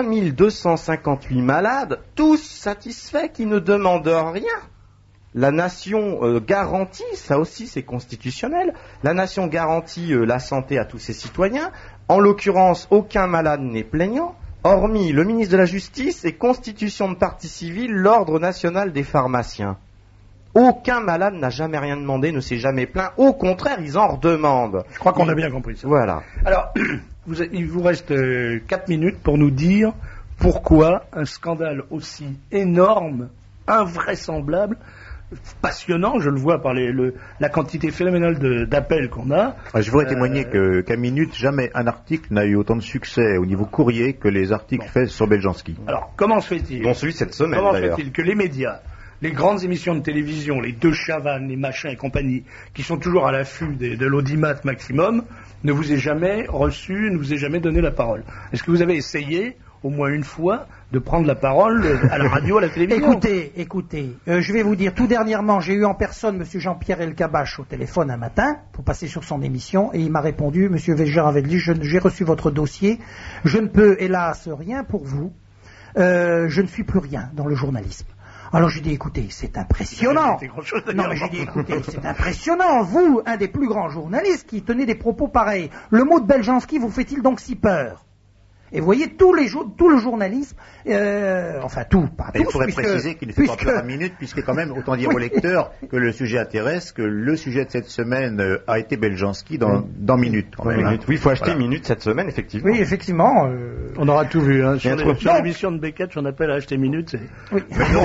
3258 malades, tous satisfaits, qui ne demandent rien. La nation garantit, ça aussi c'est constitutionnel, la nation garantit la santé à tous ses citoyens. En l'occurrence, aucun malade n'est plaignant. Hormis le ministre de la Justice et constitution de partie civile, l'Ordre national des pharmaciens. Aucun malade n'a jamais rien demandé, ne s'est jamais plaint. Au contraire, ils en redemandent.
Je crois qu'on a bien compris ça.
Voilà.
Alors, il vous reste 4 minutes pour nous dire pourquoi un scandale aussi énorme, invraisemblable, passionnant, je le vois par la quantité phénoménale d'appels qu'on a.
Je voudrais témoigner qu'à Minute, jamais un article n'a eu autant de succès au niveau courrier que les articles faits sur Beljanski.
Alors, comment se fait-il
Dont celui de cette semaine,
Comment
d'ailleurs.
se fait-il que les médias, les grandes émissions de télévision, les deux Chavannes, les machins et compagnie, qui sont toujours à l'affût de l'audimat maximum, ne vous aient jamais reçu, ne vous aient jamais donné la parole? Est-ce que vous avez essayé, au moins une fois, de prendre la parole à la radio, à la télévision?
Écoutez, je vais vous dire, tout dernièrement, j'ai eu en personne M. Jean-Pierre Elkabach au téléphone un matin, pour passer sur son émission, et il m'a répondu, M. Véger-Avedli, j'ai reçu votre dossier, je ne peux, hélas, rien pour vous, je ne suis plus rien dans le journalisme. Alors j'ai dit, écoutez, c'est impressionnant. Non, mais j'ai dit, écoutez, c'est impressionnant. Vous, un des plus grands journalistes qui tenait des propos pareils. Le mot de Beljanski vous fait-il donc si peur? Et vous voyez, tout le journalisme, enfin tout, pas tous,
il faudrait préciser qu'il ne fait pas peur à Minute, puisque quand même, autant dire au lecteur que le sujet intéresse, que le sujet de cette semaine a été Beljanski dans Minute. Quand même,
Minute. Oui, il faut acheter Minute cette semaine, effectivement.
Oui, effectivement.
On aura tout vu. Hein. Sur l'émission de Beckett, j'en appelle à acheter Minute.
Oui.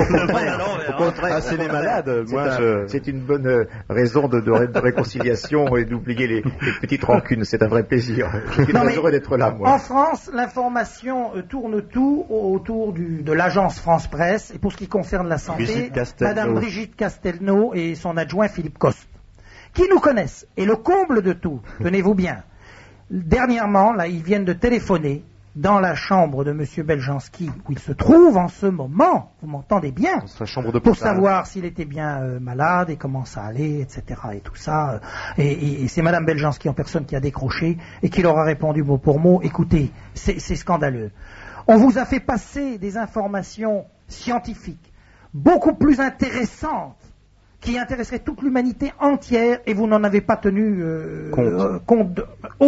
Au contraire,
c'est les malades.
C'est une bonne raison de réconciliation et d'oublier les petites rancunes. C'est un vrai plaisir. Je suis très heureux d'être là, moi.
En France, l'information tourne tout autour de l'agence France Presse, et pour ce qui concerne la santé, Madame Brigitte Castelnau et son adjoint Philippe Coste, qui nous connaissent. Et le comble de tout, tenez-vous bien, dernièrement, là, ils viennent de téléphoner dans la chambre de M. Beljanski, où il se trouve en ce moment, vous m'entendez bien,
sa chambre de
pour savoir s'il était bien malade et comment ça allait, etc. et tout ça. Et c'est Mme Beljanski en personne qui a décroché et qui leur a répondu mot pour mot, écoutez, c'est scandaleux. On vous a fait passer des informations scientifiques beaucoup plus intéressantes qui intéresserait toute l'humanité entière, et vous n'en avez pas tenu compte.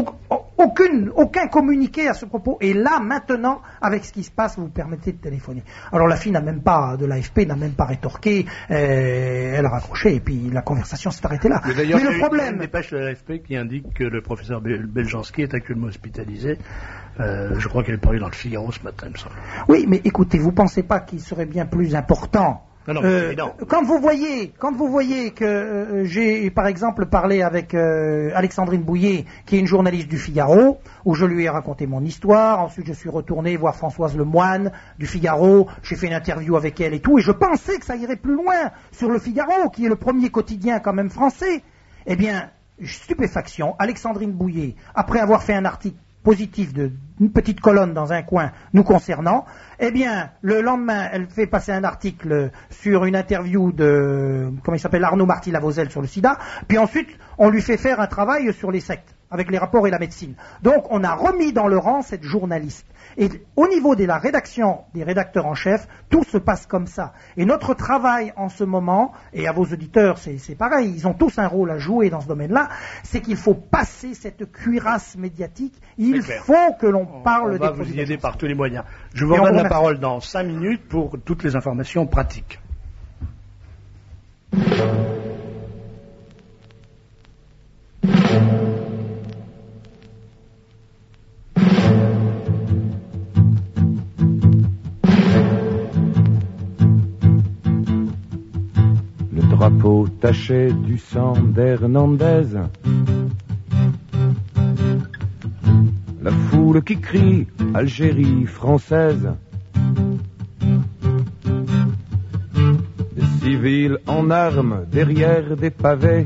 Aucun communiqué à ce propos. Et là, maintenant, avec ce qui se passe, vous permettez de téléphoner. Alors la fille de l'AFP n'a même pas rétorqué, elle a raccroché, et puis la conversation s'est arrêtée là.
Mais d'ailleurs, il y a une dépêche de l'AFP qui indique que le professeur Beljanski est actuellement hospitalisé. Je crois qu'elle est parue dans le Figaro ce matin, il me semble.
Oui, mais écoutez, vous pensez pas qu'il serait bien plus important quand vous voyez que j'ai par exemple parlé avec Alexandrine Bouillet, qui est une journaliste du Figaro, où je lui ai raconté mon histoire, ensuite je suis retourné voir Françoise Lemoine du Figaro, j'ai fait une interview avec elle et tout, et je pensais que ça irait plus loin sur le Figaro, qui est le premier quotidien quand même français. Eh bien, stupéfaction, Alexandrine Bouillet, après avoir fait un article positif d'une petite colonne dans un coin nous concernant, eh bien, le lendemain, elle fait passer un article sur une interview de, comment il s'appelle, Arnaud Marty-Lavozelle sur le sida, puis ensuite, on lui fait faire un travail sur les sectes, avec les rapports et la médecine. Donc, on a remis dans le rang cette journaliste. Et au niveau de la rédaction, des rédacteurs en chef, tout se passe comme ça. Et notre travail en ce moment, et à vos auditeurs, c'est pareil, ils ont tous un rôle à jouer dans ce domaine-là, c'est qu'il faut passer cette cuirasse médiatique. Il faut que l'on parle des
On va vous y aider par tous les moyens. Je vous redonne la parole dans 5 minutes pour toutes les informations pratiques.
Drapeau taché du sang d'Hernandez, la foule qui crie Algérie française, des civils en armes derrière des pavés.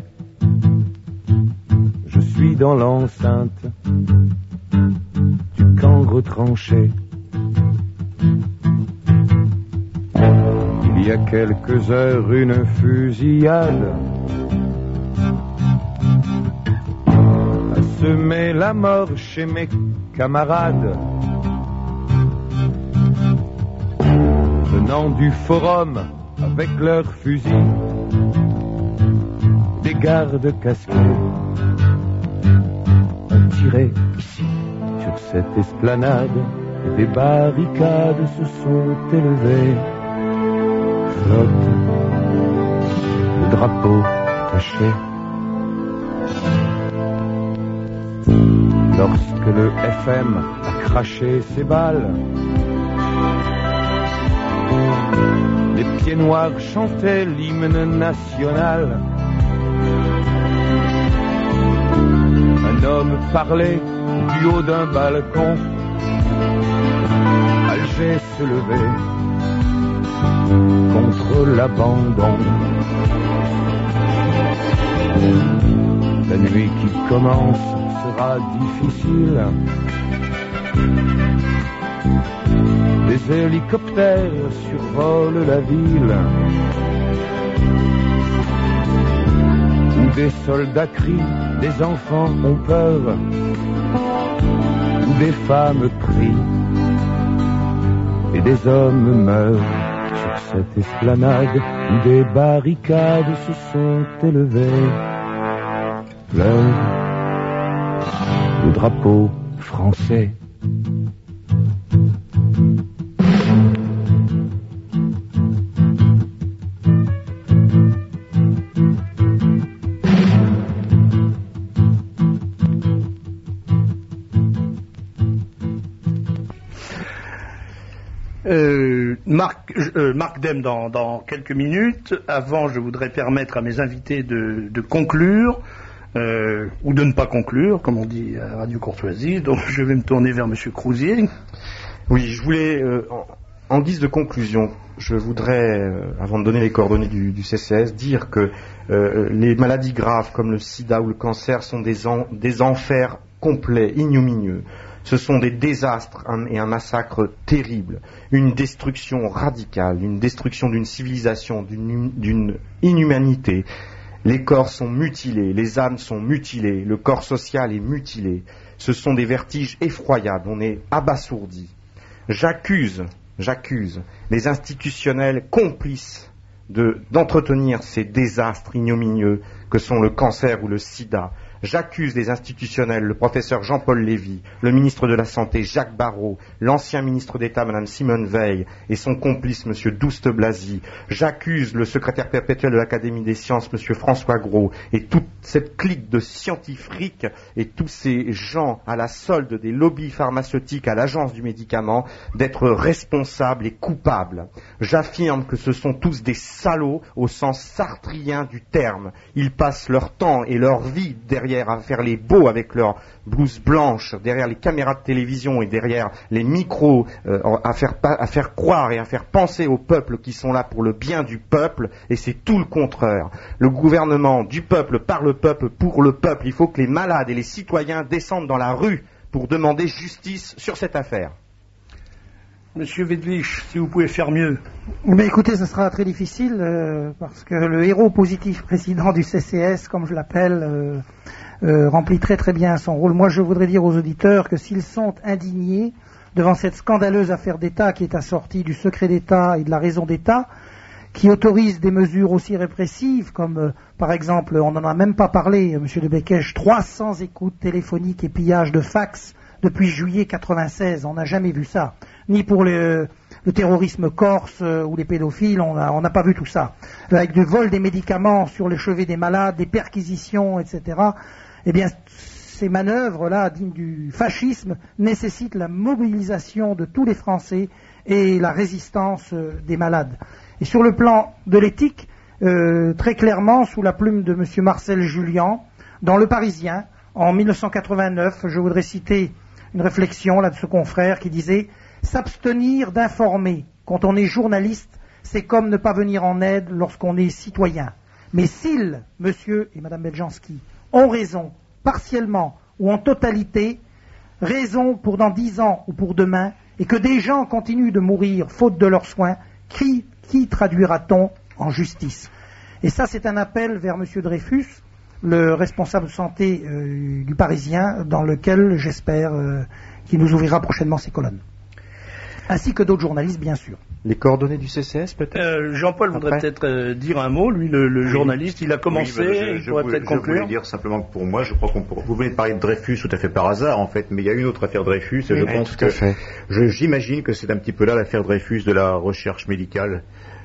Je suis dans l'enceinte du camp retranché. Il y a quelques heures, une fusillade a semé la mort chez mes camarades. Venant du forum avec leurs fusils, des gardes casqués ont tiré ici sur cette esplanade, et des barricades se sont élevées. Flotte le drapeau taché. Lorsque le FM a craché ses balles, les pieds noirs chantaient l'hymne national. Un homme parlait du haut d'un balcon. Alger se levait contre l'abandon. La nuit qui commence sera difficile. Des hélicoptères survolent la ville, où des soldats crient, des enfants ont peur, où des femmes prient et des hommes meurent sur cette esplanade où des barricades se sont élevées. Pleure le drapeau français.
Marc Dem dans quelques minutes. Avant, je voudrais permettre à mes invités de conclure, ou de ne pas conclure, comme on dit à Radio Courtoisie. Donc je vais me tourner vers Monsieur Crouzier.
Oui, je voulais, en guise de conclusion, je voudrais, avant de donner les coordonnées du CCS, dire que les maladies graves comme le sida ou le cancer sont des enfers complets, ignominieux. Ce sont des désastres et un massacre terrible, une destruction radicale, une destruction d'une civilisation, d'une inhumanité. Les corps sont mutilés, les âmes sont mutilées, le corps social est mutilé. Ce sont des vertiges effroyables, on est abasourdi. J'accuse les institutionnels complices d'entretenir ces désastres ignominieux que sont le cancer ou le sida. J'accuse les institutionnels, le professeur Jean-Paul Lévy, le ministre de la Santé Jacques Barrot, l'ancien ministre d'État Madame Simone Veil et son complice Monsieur Douste Blazy. J'accuse le secrétaire perpétuel de l'Académie des sciences Monsieur François Gros et toute cette clique de scientifiques et tous ces gens à la solde des lobbies pharmaceutiques à l'agence du médicament d'être responsables et coupables. J'affirme que ce sont tous des salauds au sens sartrien du terme. Ils passent leur temps et leur vie derrière à faire les beaux avec leurs blouses blanches, derrière les caméras de télévision et derrière les micros, à faire croire et à faire penser au peuple qui sont là pour le bien du peuple, et c'est tout le contraire. Le gouvernement du peuple, par le peuple, pour le peuple. Il faut que les malades et les citoyens descendent dans la rue pour demander justice sur cette affaire.
Monsieur Wedlich, si vous pouvez faire mieux.
Mais écoutez, ce sera très difficile, parce que le héros positif président du CCS, comme je l'appelle, remplit très très bien son rôle. Moi, je voudrais dire aux auditeurs que s'ils sont indignés devant cette scandaleuse affaire d'État qui est assortie du secret d'État et de la raison d'État, qui autorise des mesures aussi répressives comme, par exemple, on n'en a même pas parlé, Monsieur de Bekech, 300 écoutes téléphoniques et pillages de fax depuis juillet 96. On n'a jamais vu ça. Ni pour le terrorisme corse ou les pédophiles, on n'a pas vu tout ça. Avec du vol des médicaments sur le chevet des malades, des perquisitions, etc. Eh bien, ces manœuvres-là, dignes du fascisme, nécessitent la mobilisation de tous les Français et la résistance des malades. Et sur le plan de l'éthique, très clairement, sous la plume de M. Marcel Julian, dans Le Parisien, en 1989, je voudrais citer une réflexion là de ce confrère qui disait « S'abstenir d'informer quand on est journaliste, c'est comme ne pas venir en aide lorsqu'on est citoyen. Mais s'ils, monsieur et madame Beljanski, ont raison, partiellement ou en totalité, raison pour dans 10 ans ou pour demain, et que des gens continuent de mourir faute de leurs soins, qui traduira-t-on en justice ?» Et ça, c'est un appel vers monsieur Dreyfus, le responsable santé du Parisien, dans lequel j'espère qu'il nous ouvrira prochainement ses colonnes. Ainsi que d'autres journalistes, bien sûr.
Les coordonnées du CCS, peut-être
Jean-Paul voudrait peut-être dire un mot, lui, le journaliste, il a commencé, il pourrait peut-être conclure.
Je voulais dire simplement que pour moi, je crois vous venez de parler de Dreyfus tout à fait par hasard, en fait, mais il y a une autre affaire Dreyfus, et je pense que, j'imagine que c'est un petit peu là l'affaire Dreyfus de la recherche médicale.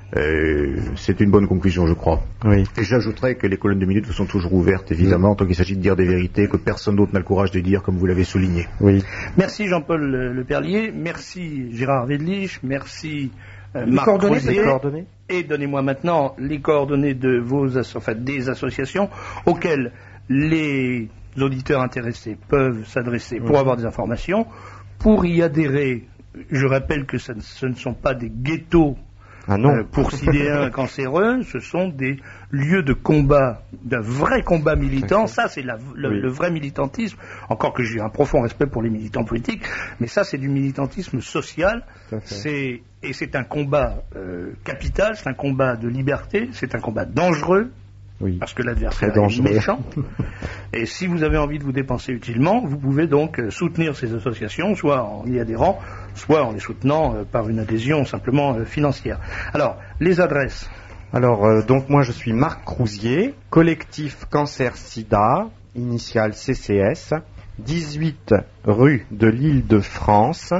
C'est une bonne conclusion, je crois.
Oui.
Et j'ajouterais que les colonnes de minutes sont toujours ouvertes, évidemment, tant qu'il s'agit de dire des vérités que personne d'autre n'a le courage de dire, comme vous l'avez souligné.
Oui.
Merci Jean-Paul Le Perlier, merci Gérard Wedlich, merci Marc Crozier,
les coordonnées.
Et donnez-moi maintenant les coordonnées de des associations auxquelles les auditeurs intéressés peuvent s'adresser pour avoir des informations, pour y adhérer. Je rappelle que ce ne sont pas des ghettos pour sidéens cancéreux, ce sont des lieux de combat, d'un vrai combat militant. Ça, c'est le vrai militantisme, encore que j'ai un profond respect pour les militants politiques, mais ça, c'est du militantisme social. C'est un combat capital, c'est un combat de liberté, c'est un combat dangereux, parce que l'adversaire est méchant. Et si vous avez envie de vous dépenser utilement, vous pouvez donc soutenir ces associations, soit en y adhérant, soit en les soutenant par une adhésion simplement financière. Alors, les adresses.
Alors, donc moi je suis Marc Crozier, collectif Cancer Sida, initial CCS, 18 rue de l'Île-de-France,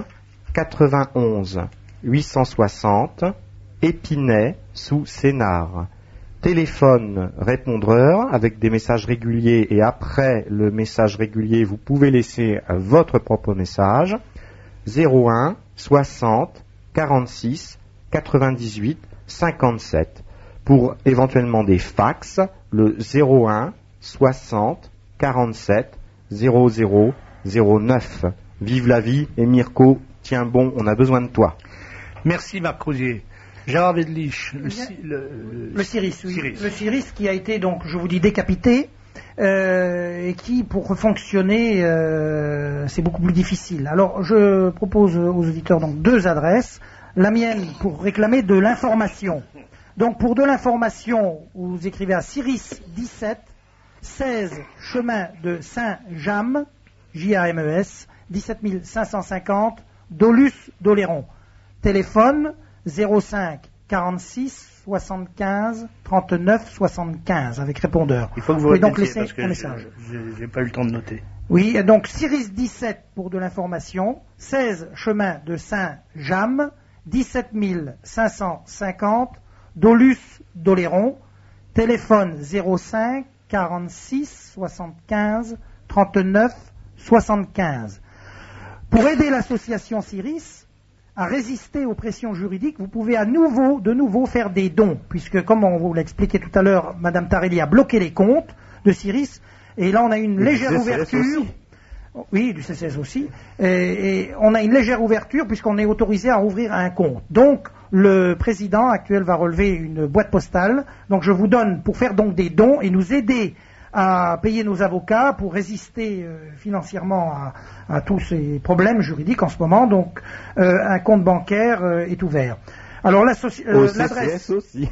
91 860, Épinay, sous Sénart. Téléphone répondeur avec des messages réguliers, et après le message régulier, vous pouvez laisser votre propre message. 01 60 46 98 57. Pour éventuellement des fax, le 01 60 47 00 09. Vive la vie, et Mirko, tiens bon, on a besoin de toi.
Merci Marc Crozier. Gérard Wedlich,
le Siris, oui. Le Siris qui a été, donc, je vous dis, décapité, et qui, pour fonctionner, c'est beaucoup plus difficile. Alors, je propose aux auditeurs donc 2 adresses. La mienne pour réclamer de l'information. Donc, pour de l'information, vous écrivez à Siris 17, 16 chemin de Saint-James, J-A-M-E-S, 17 550, Dolus-Doléron. Téléphone 05 46 75 39 75 avec répondeur.
Il faut que vous
donc
laissez
un message.
J'ai pas eu le temps de noter.
Oui, donc Siris 17 pour de l'information, 16 chemin de Saint-James, 17 550, Dolus-Doléron, téléphone 05 46 75 39 75. Pour aider l'association Siris à résister aux pressions juridiques, vous pouvez de nouveau faire des dons, puisque, comme on vous l'a expliqué tout à l'heure, Madame Tarelli a bloqué les comptes de Siris, et là on a une légère ouverture. Oui, du CCS aussi. Et on a une légère ouverture puisqu'on est autorisé à ouvrir un compte. Donc, le président actuel va relever une boîte postale. Donc, je vous donne pour faire donc des dons et nous aider à payer nos avocats pour résister financièrement à tous ces problèmes juridiques en ce moment. Donc, un compte bancaire est ouvert. Alors, l'adresse
aussi.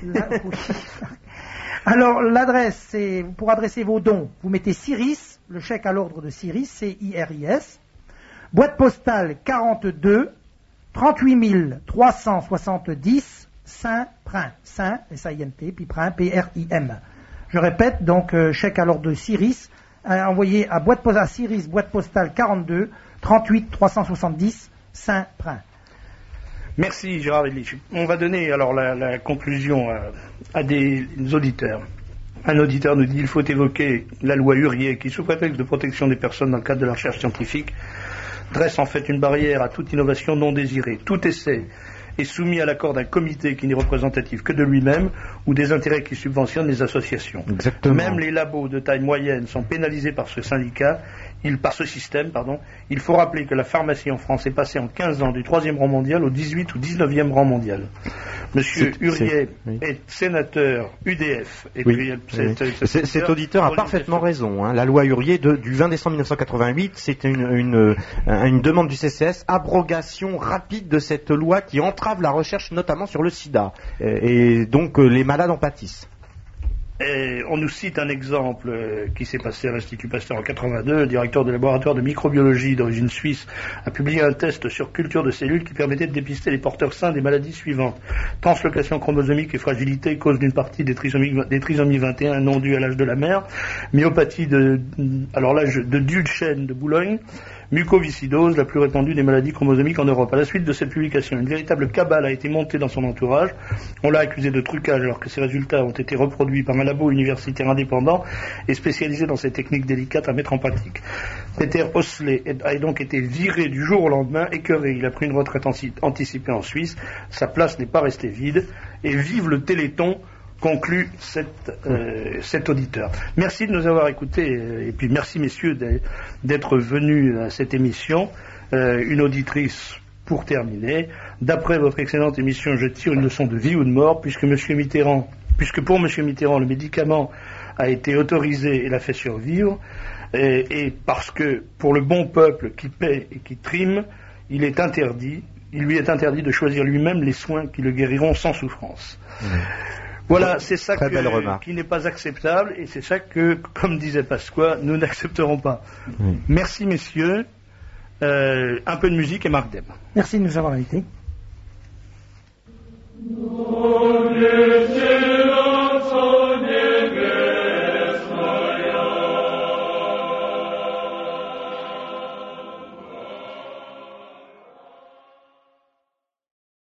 Alors, l'adresse, c'est pour adresser vos dons. Vous mettez Siris, le chèque à l'ordre de Siris, C-I-R-I-S, boîte postale 42 38 370 Saint-Prim, Saint, S-A-I-N-T, puis Prim, P-R-I-M. Je répète, donc, chèque à l'ordre de Siris, envoyé à Siris, boîte postale 42 38 370 Saint-Prim.
Merci Gérard Wedlich. On va donner alors la conclusion à des auditeurs. Un auditeur nous dit il faut évoquer la loi Hurier qui, sous prétexte de protection des personnes dans le cadre de la recherche scientifique, dresse en fait une barrière à toute innovation non désirée. Tout essai est soumis à l'accord d'un comité qui n'est représentatif que de lui-même ou des intérêts qui subventionnent les associations.
Exactement.
Même les labos de taille moyenne sont pénalisés par ce système. Il faut rappeler que la pharmacie en France est passée en 15 ans du 3e rang mondial au 18 ou 19e rang mondial. Monsieur Hurier est sénateur UDF. Et
cet auditeur a parfaitement raison. Hein. La loi Hurier du 20 décembre 1988, c'était une demande du CCS, abrogation rapide de cette loi qui entrave la recherche notamment sur le sida. Et donc les malades en pâtissent.
Et on nous cite un exemple qui s'est passé à l'Institut Pasteur en 82. Le directeur du laboratoire de microbiologie d'origine suisse a publié un test sur culture de cellules qui permettait de dépister les porteurs sains des maladies suivantes. Translocation chromosomique et fragilité, cause d'une partie des trisomies 21 non dues à l'âge de la mère. Myopathie de Dulchen de Boulogne. mucoviscidose, la plus répandue des maladies chromosomiques en Europe. À la suite de cette publication, une véritable cabale a été montée dans son entourage. On l'a accusé de trucage alors que ses résultats ont été reproduits par un labo universitaire indépendant et spécialisé dans ces techniques délicates à mettre en pratique. Peter Osley a donc été viré du jour au lendemain, écœuré. Il a pris une retraite anticipée en Suisse. Sa place n'est pas restée vide. Et vive le Téléthon, conclut cet auditeur. Merci de nous avoir écoutés et puis merci messieurs d'être venus à cette émission. Une auditrice pour terminer. D'après votre excellente émission, je tire une leçon de vie ou de mort puisque pour M. Mitterrand le médicament a été autorisé et l'a fait survivre et parce que pour le bon peuple qui paie et qui trime, il lui est interdit de choisir lui-même les soins qui le guériront sans souffrance. Voilà, c'est ça qui n'est pas acceptable et c'est ça que, comme disait Pasqua, nous n'accepterons pas. Merci messieurs. Un peu de musique et Marc Deb.
Merci de nous avoir invités.
Amen.